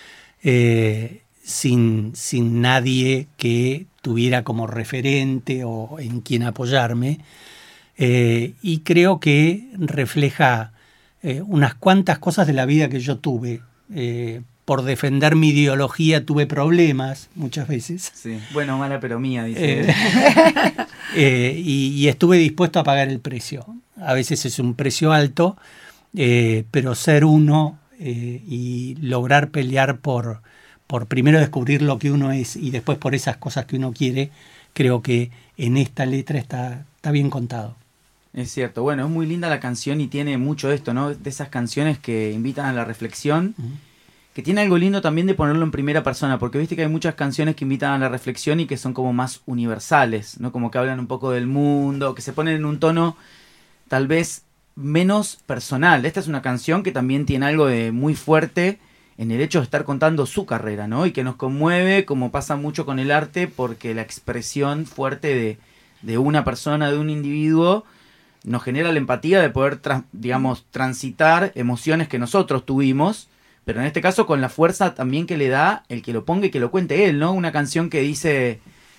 sin nadie que tuviera como referente o en quien apoyarme. Y creo que refleja unas cuantas cosas de la vida que yo tuve. Por defender mi ideología tuve problemas muchas veces.
Sí. Bueno, mala pero mía, dice.
Y estuve dispuesto a pagar el precio. A veces es un precio alto, pero ser uno y lograr pelear por primero descubrir lo que uno es y después por esas cosas que uno quiere, creo que en esta letra está bien contado.
Es cierto. Bueno, es muy linda la canción y tiene mucho de esto, ¿no? De esas canciones que invitan a la reflexión, que tiene algo lindo también de ponerlo en primera persona, porque viste que hay muchas canciones que invitan a la reflexión y que son como más universales, ¿no? Como que hablan un poco del mundo, que se ponen en un tono tal vez menos personal. Esta es una canción que también tiene algo de muy fuerte en el hecho de estar contando su carrera, ¿no? Y que nos conmueve, como pasa mucho con el arte, porque la expresión fuerte de una persona, de un individuo, nos genera la empatía de poder, transitar emociones que nosotros tuvimos, pero en este caso con la fuerza también que le da el que lo ponga y que lo cuente él, ¿no? Una canción que dice,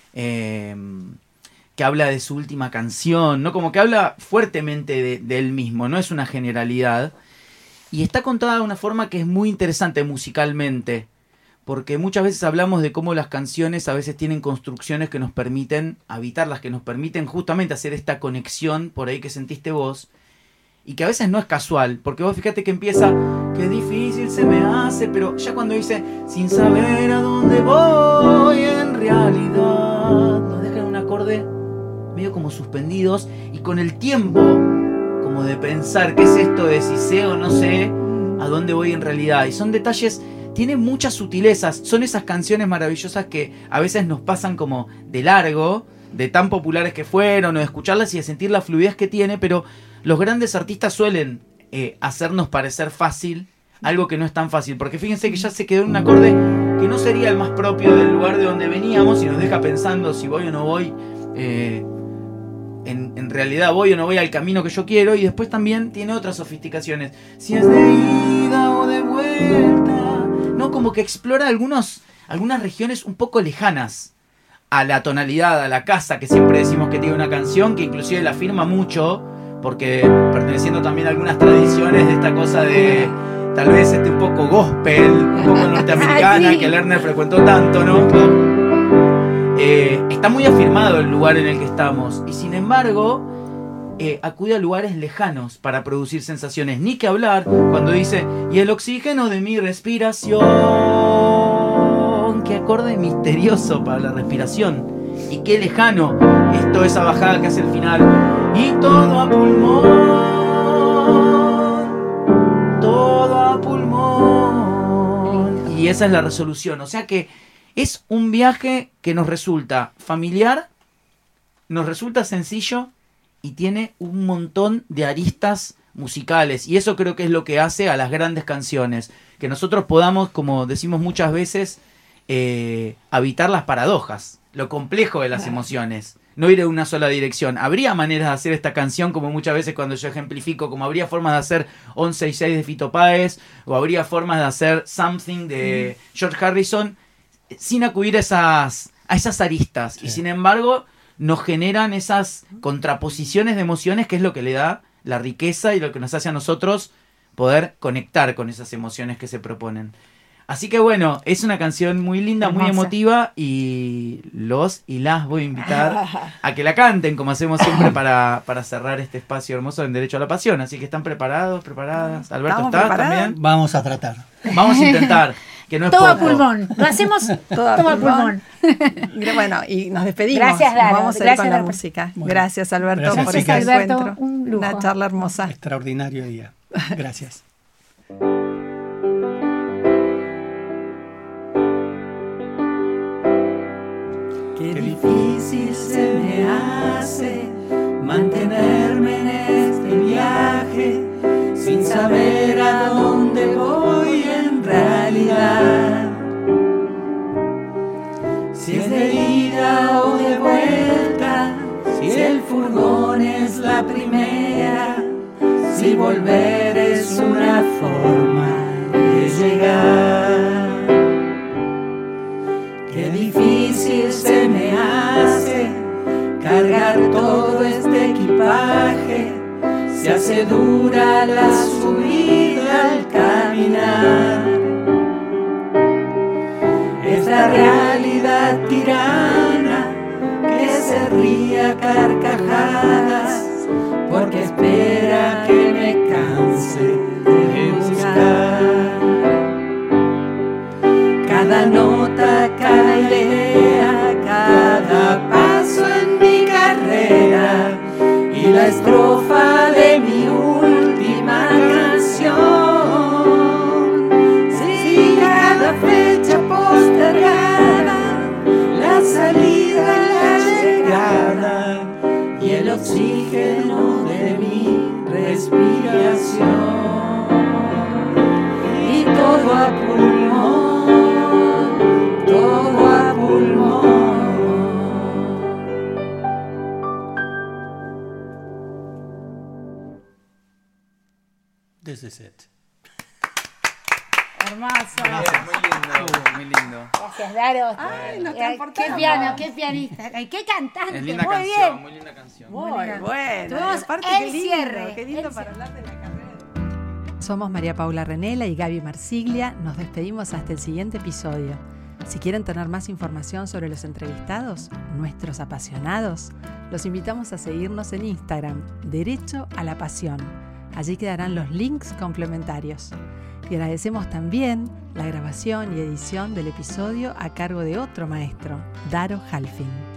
que habla de su última canción, ¿no? Como que habla fuertemente de él mismo, no es una generalidad. Y está contada de una forma que es muy interesante musicalmente, porque muchas veces hablamos de cómo las canciones a veces tienen construcciones que nos permiten habitarlas, que nos permiten justamente hacer esta conexión por ahí que sentiste vos. y que a veces no es casual, porque vos fíjate que empieza, qué difícil se me hace, pero ya cuando dice, sin saber a dónde voy en realidad, nos dejan un acorde medio como suspendidos y con el tiempo como de pensar qué es esto de si sé o no sé a dónde voy en realidad. Y son detalles, tiene muchas sutilezas, son esas canciones maravillosas que a veces nos pasan como de largo, de tan populares que fueron, o de escucharlas y de sentir la fluidez que tiene, pero los grandes artistas suelen hacernos parecer fácil algo que no es tan fácil, porque fíjense que ya se quedó en un acorde que no sería el más propio del lugar de donde veníamos y nos deja pensando si voy o no voy, en realidad voy o no voy al camino que yo quiero, y después también tiene otras sofisticaciones, si es de ida o de vuelta, ¿no? Como que explora algunas regiones un poco lejanas a la tonalidad, a la casa que siempre decimos que tiene una canción, que inclusive la afirma mucho, porque perteneciendo también a algunas tradiciones de esta cosa de tal vez un poco gospel, un poco norteamericana, sí, que Lerner frecuentó tanto, ¿no? Está muy afirmado el lugar en el que estamos, y sin embargo acude a lugares lejanos para producir sensaciones. Ni que hablar cuando dice, y el oxígeno de mi respiración, qué acorde misterioso para la respiración, y qué lejano es toda esa bajada que hace el final, y todo a pulmón, y esa es la resolución. O sea que es un viaje que nos resulta familiar, nos resulta sencillo y tiene un montón de aristas musicales, y eso creo que es lo que hace a las grandes canciones, que nosotros podamos, como decimos muchas veces, habitar las paradojas, lo complejo de las emociones, no ir en una sola dirección. Habría maneras de hacer esta canción, como muchas veces cuando yo ejemplifico, como habría formas de hacer 11 y 6 de Fito Páez, o habría formas de hacer Something de George Harrison, sin acudir a esas aristas, sí. Y sin embargo nos generan esas contraposiciones de emociones, que es lo que le da la riqueza y lo que nos hace a nosotros poder conectar con esas emociones que se proponen. Así que bueno, es una canción muy linda, hermosa, muy emotiva, y los y las voy a invitar a que la canten, como hacemos siempre para cerrar este espacio hermoso en Derecho a la Pasión. Así que ¿están preparados, preparadas? Alberto, ¿estás también?
Vamos a tratar.
Vamos a intentar. Que no es
todo
poco.
a pulmón, lo hacemos todo a pulmón.
Bueno, y nos despedimos.
Gracias, Daro.
Nos vamos a ir con la música.
Bueno,
gracias, Alberto,
gracias,
por este
Alberto,
encuentro.
un lujo.
Una charla hermosa.
Extraordinario día. Gracias.
Qué difícil se me hace mantenerme en este viaje sin saber a dónde voy en realidad. Si es de ida o de vuelta, si el furgón es la primera, si volver es una forma de llegar. Qué difícil se me hace cargar todo este equipaje, se hace dura la subida al caminar. Esta realidad tirana que se ríe a carcajadas porque espera que me canse de buscar. Cada nota, cada idea, cada paso en mi carrera y la estrofa de mi última canción. Sí, cada fecha postergada, la salida y la llegada y el oxígeno de mi respiración. Y todo a pulmón, todo a pulmón.
This is it.
Hermoso.
Muy lindo, muy lindo.
Gracias, Daro.
Ay, nos
Qué
transportamos.
piano, qué pianista, ay, qué cantante.
Es linda
muy
canción,
bien.
muy linda canción.
Muy
Bueno,
bueno.
tuvimos
Y aparte,
el
qué lindo,
cierre,
qué lindo
el
para
cierre.
hablar de la carrera. Somos María Paula Renela y Gaby Marsiglia. Nos despedimos hasta el siguiente episodio. Si quieren tener más información sobre los entrevistados, nuestros apasionados, los invitamos a seguirnos en Instagram, Derecho a la Pasión. Allí quedarán los links complementarios. Y agradecemos también la grabación y edición del episodio a cargo de otro maestro, Daro Halfin.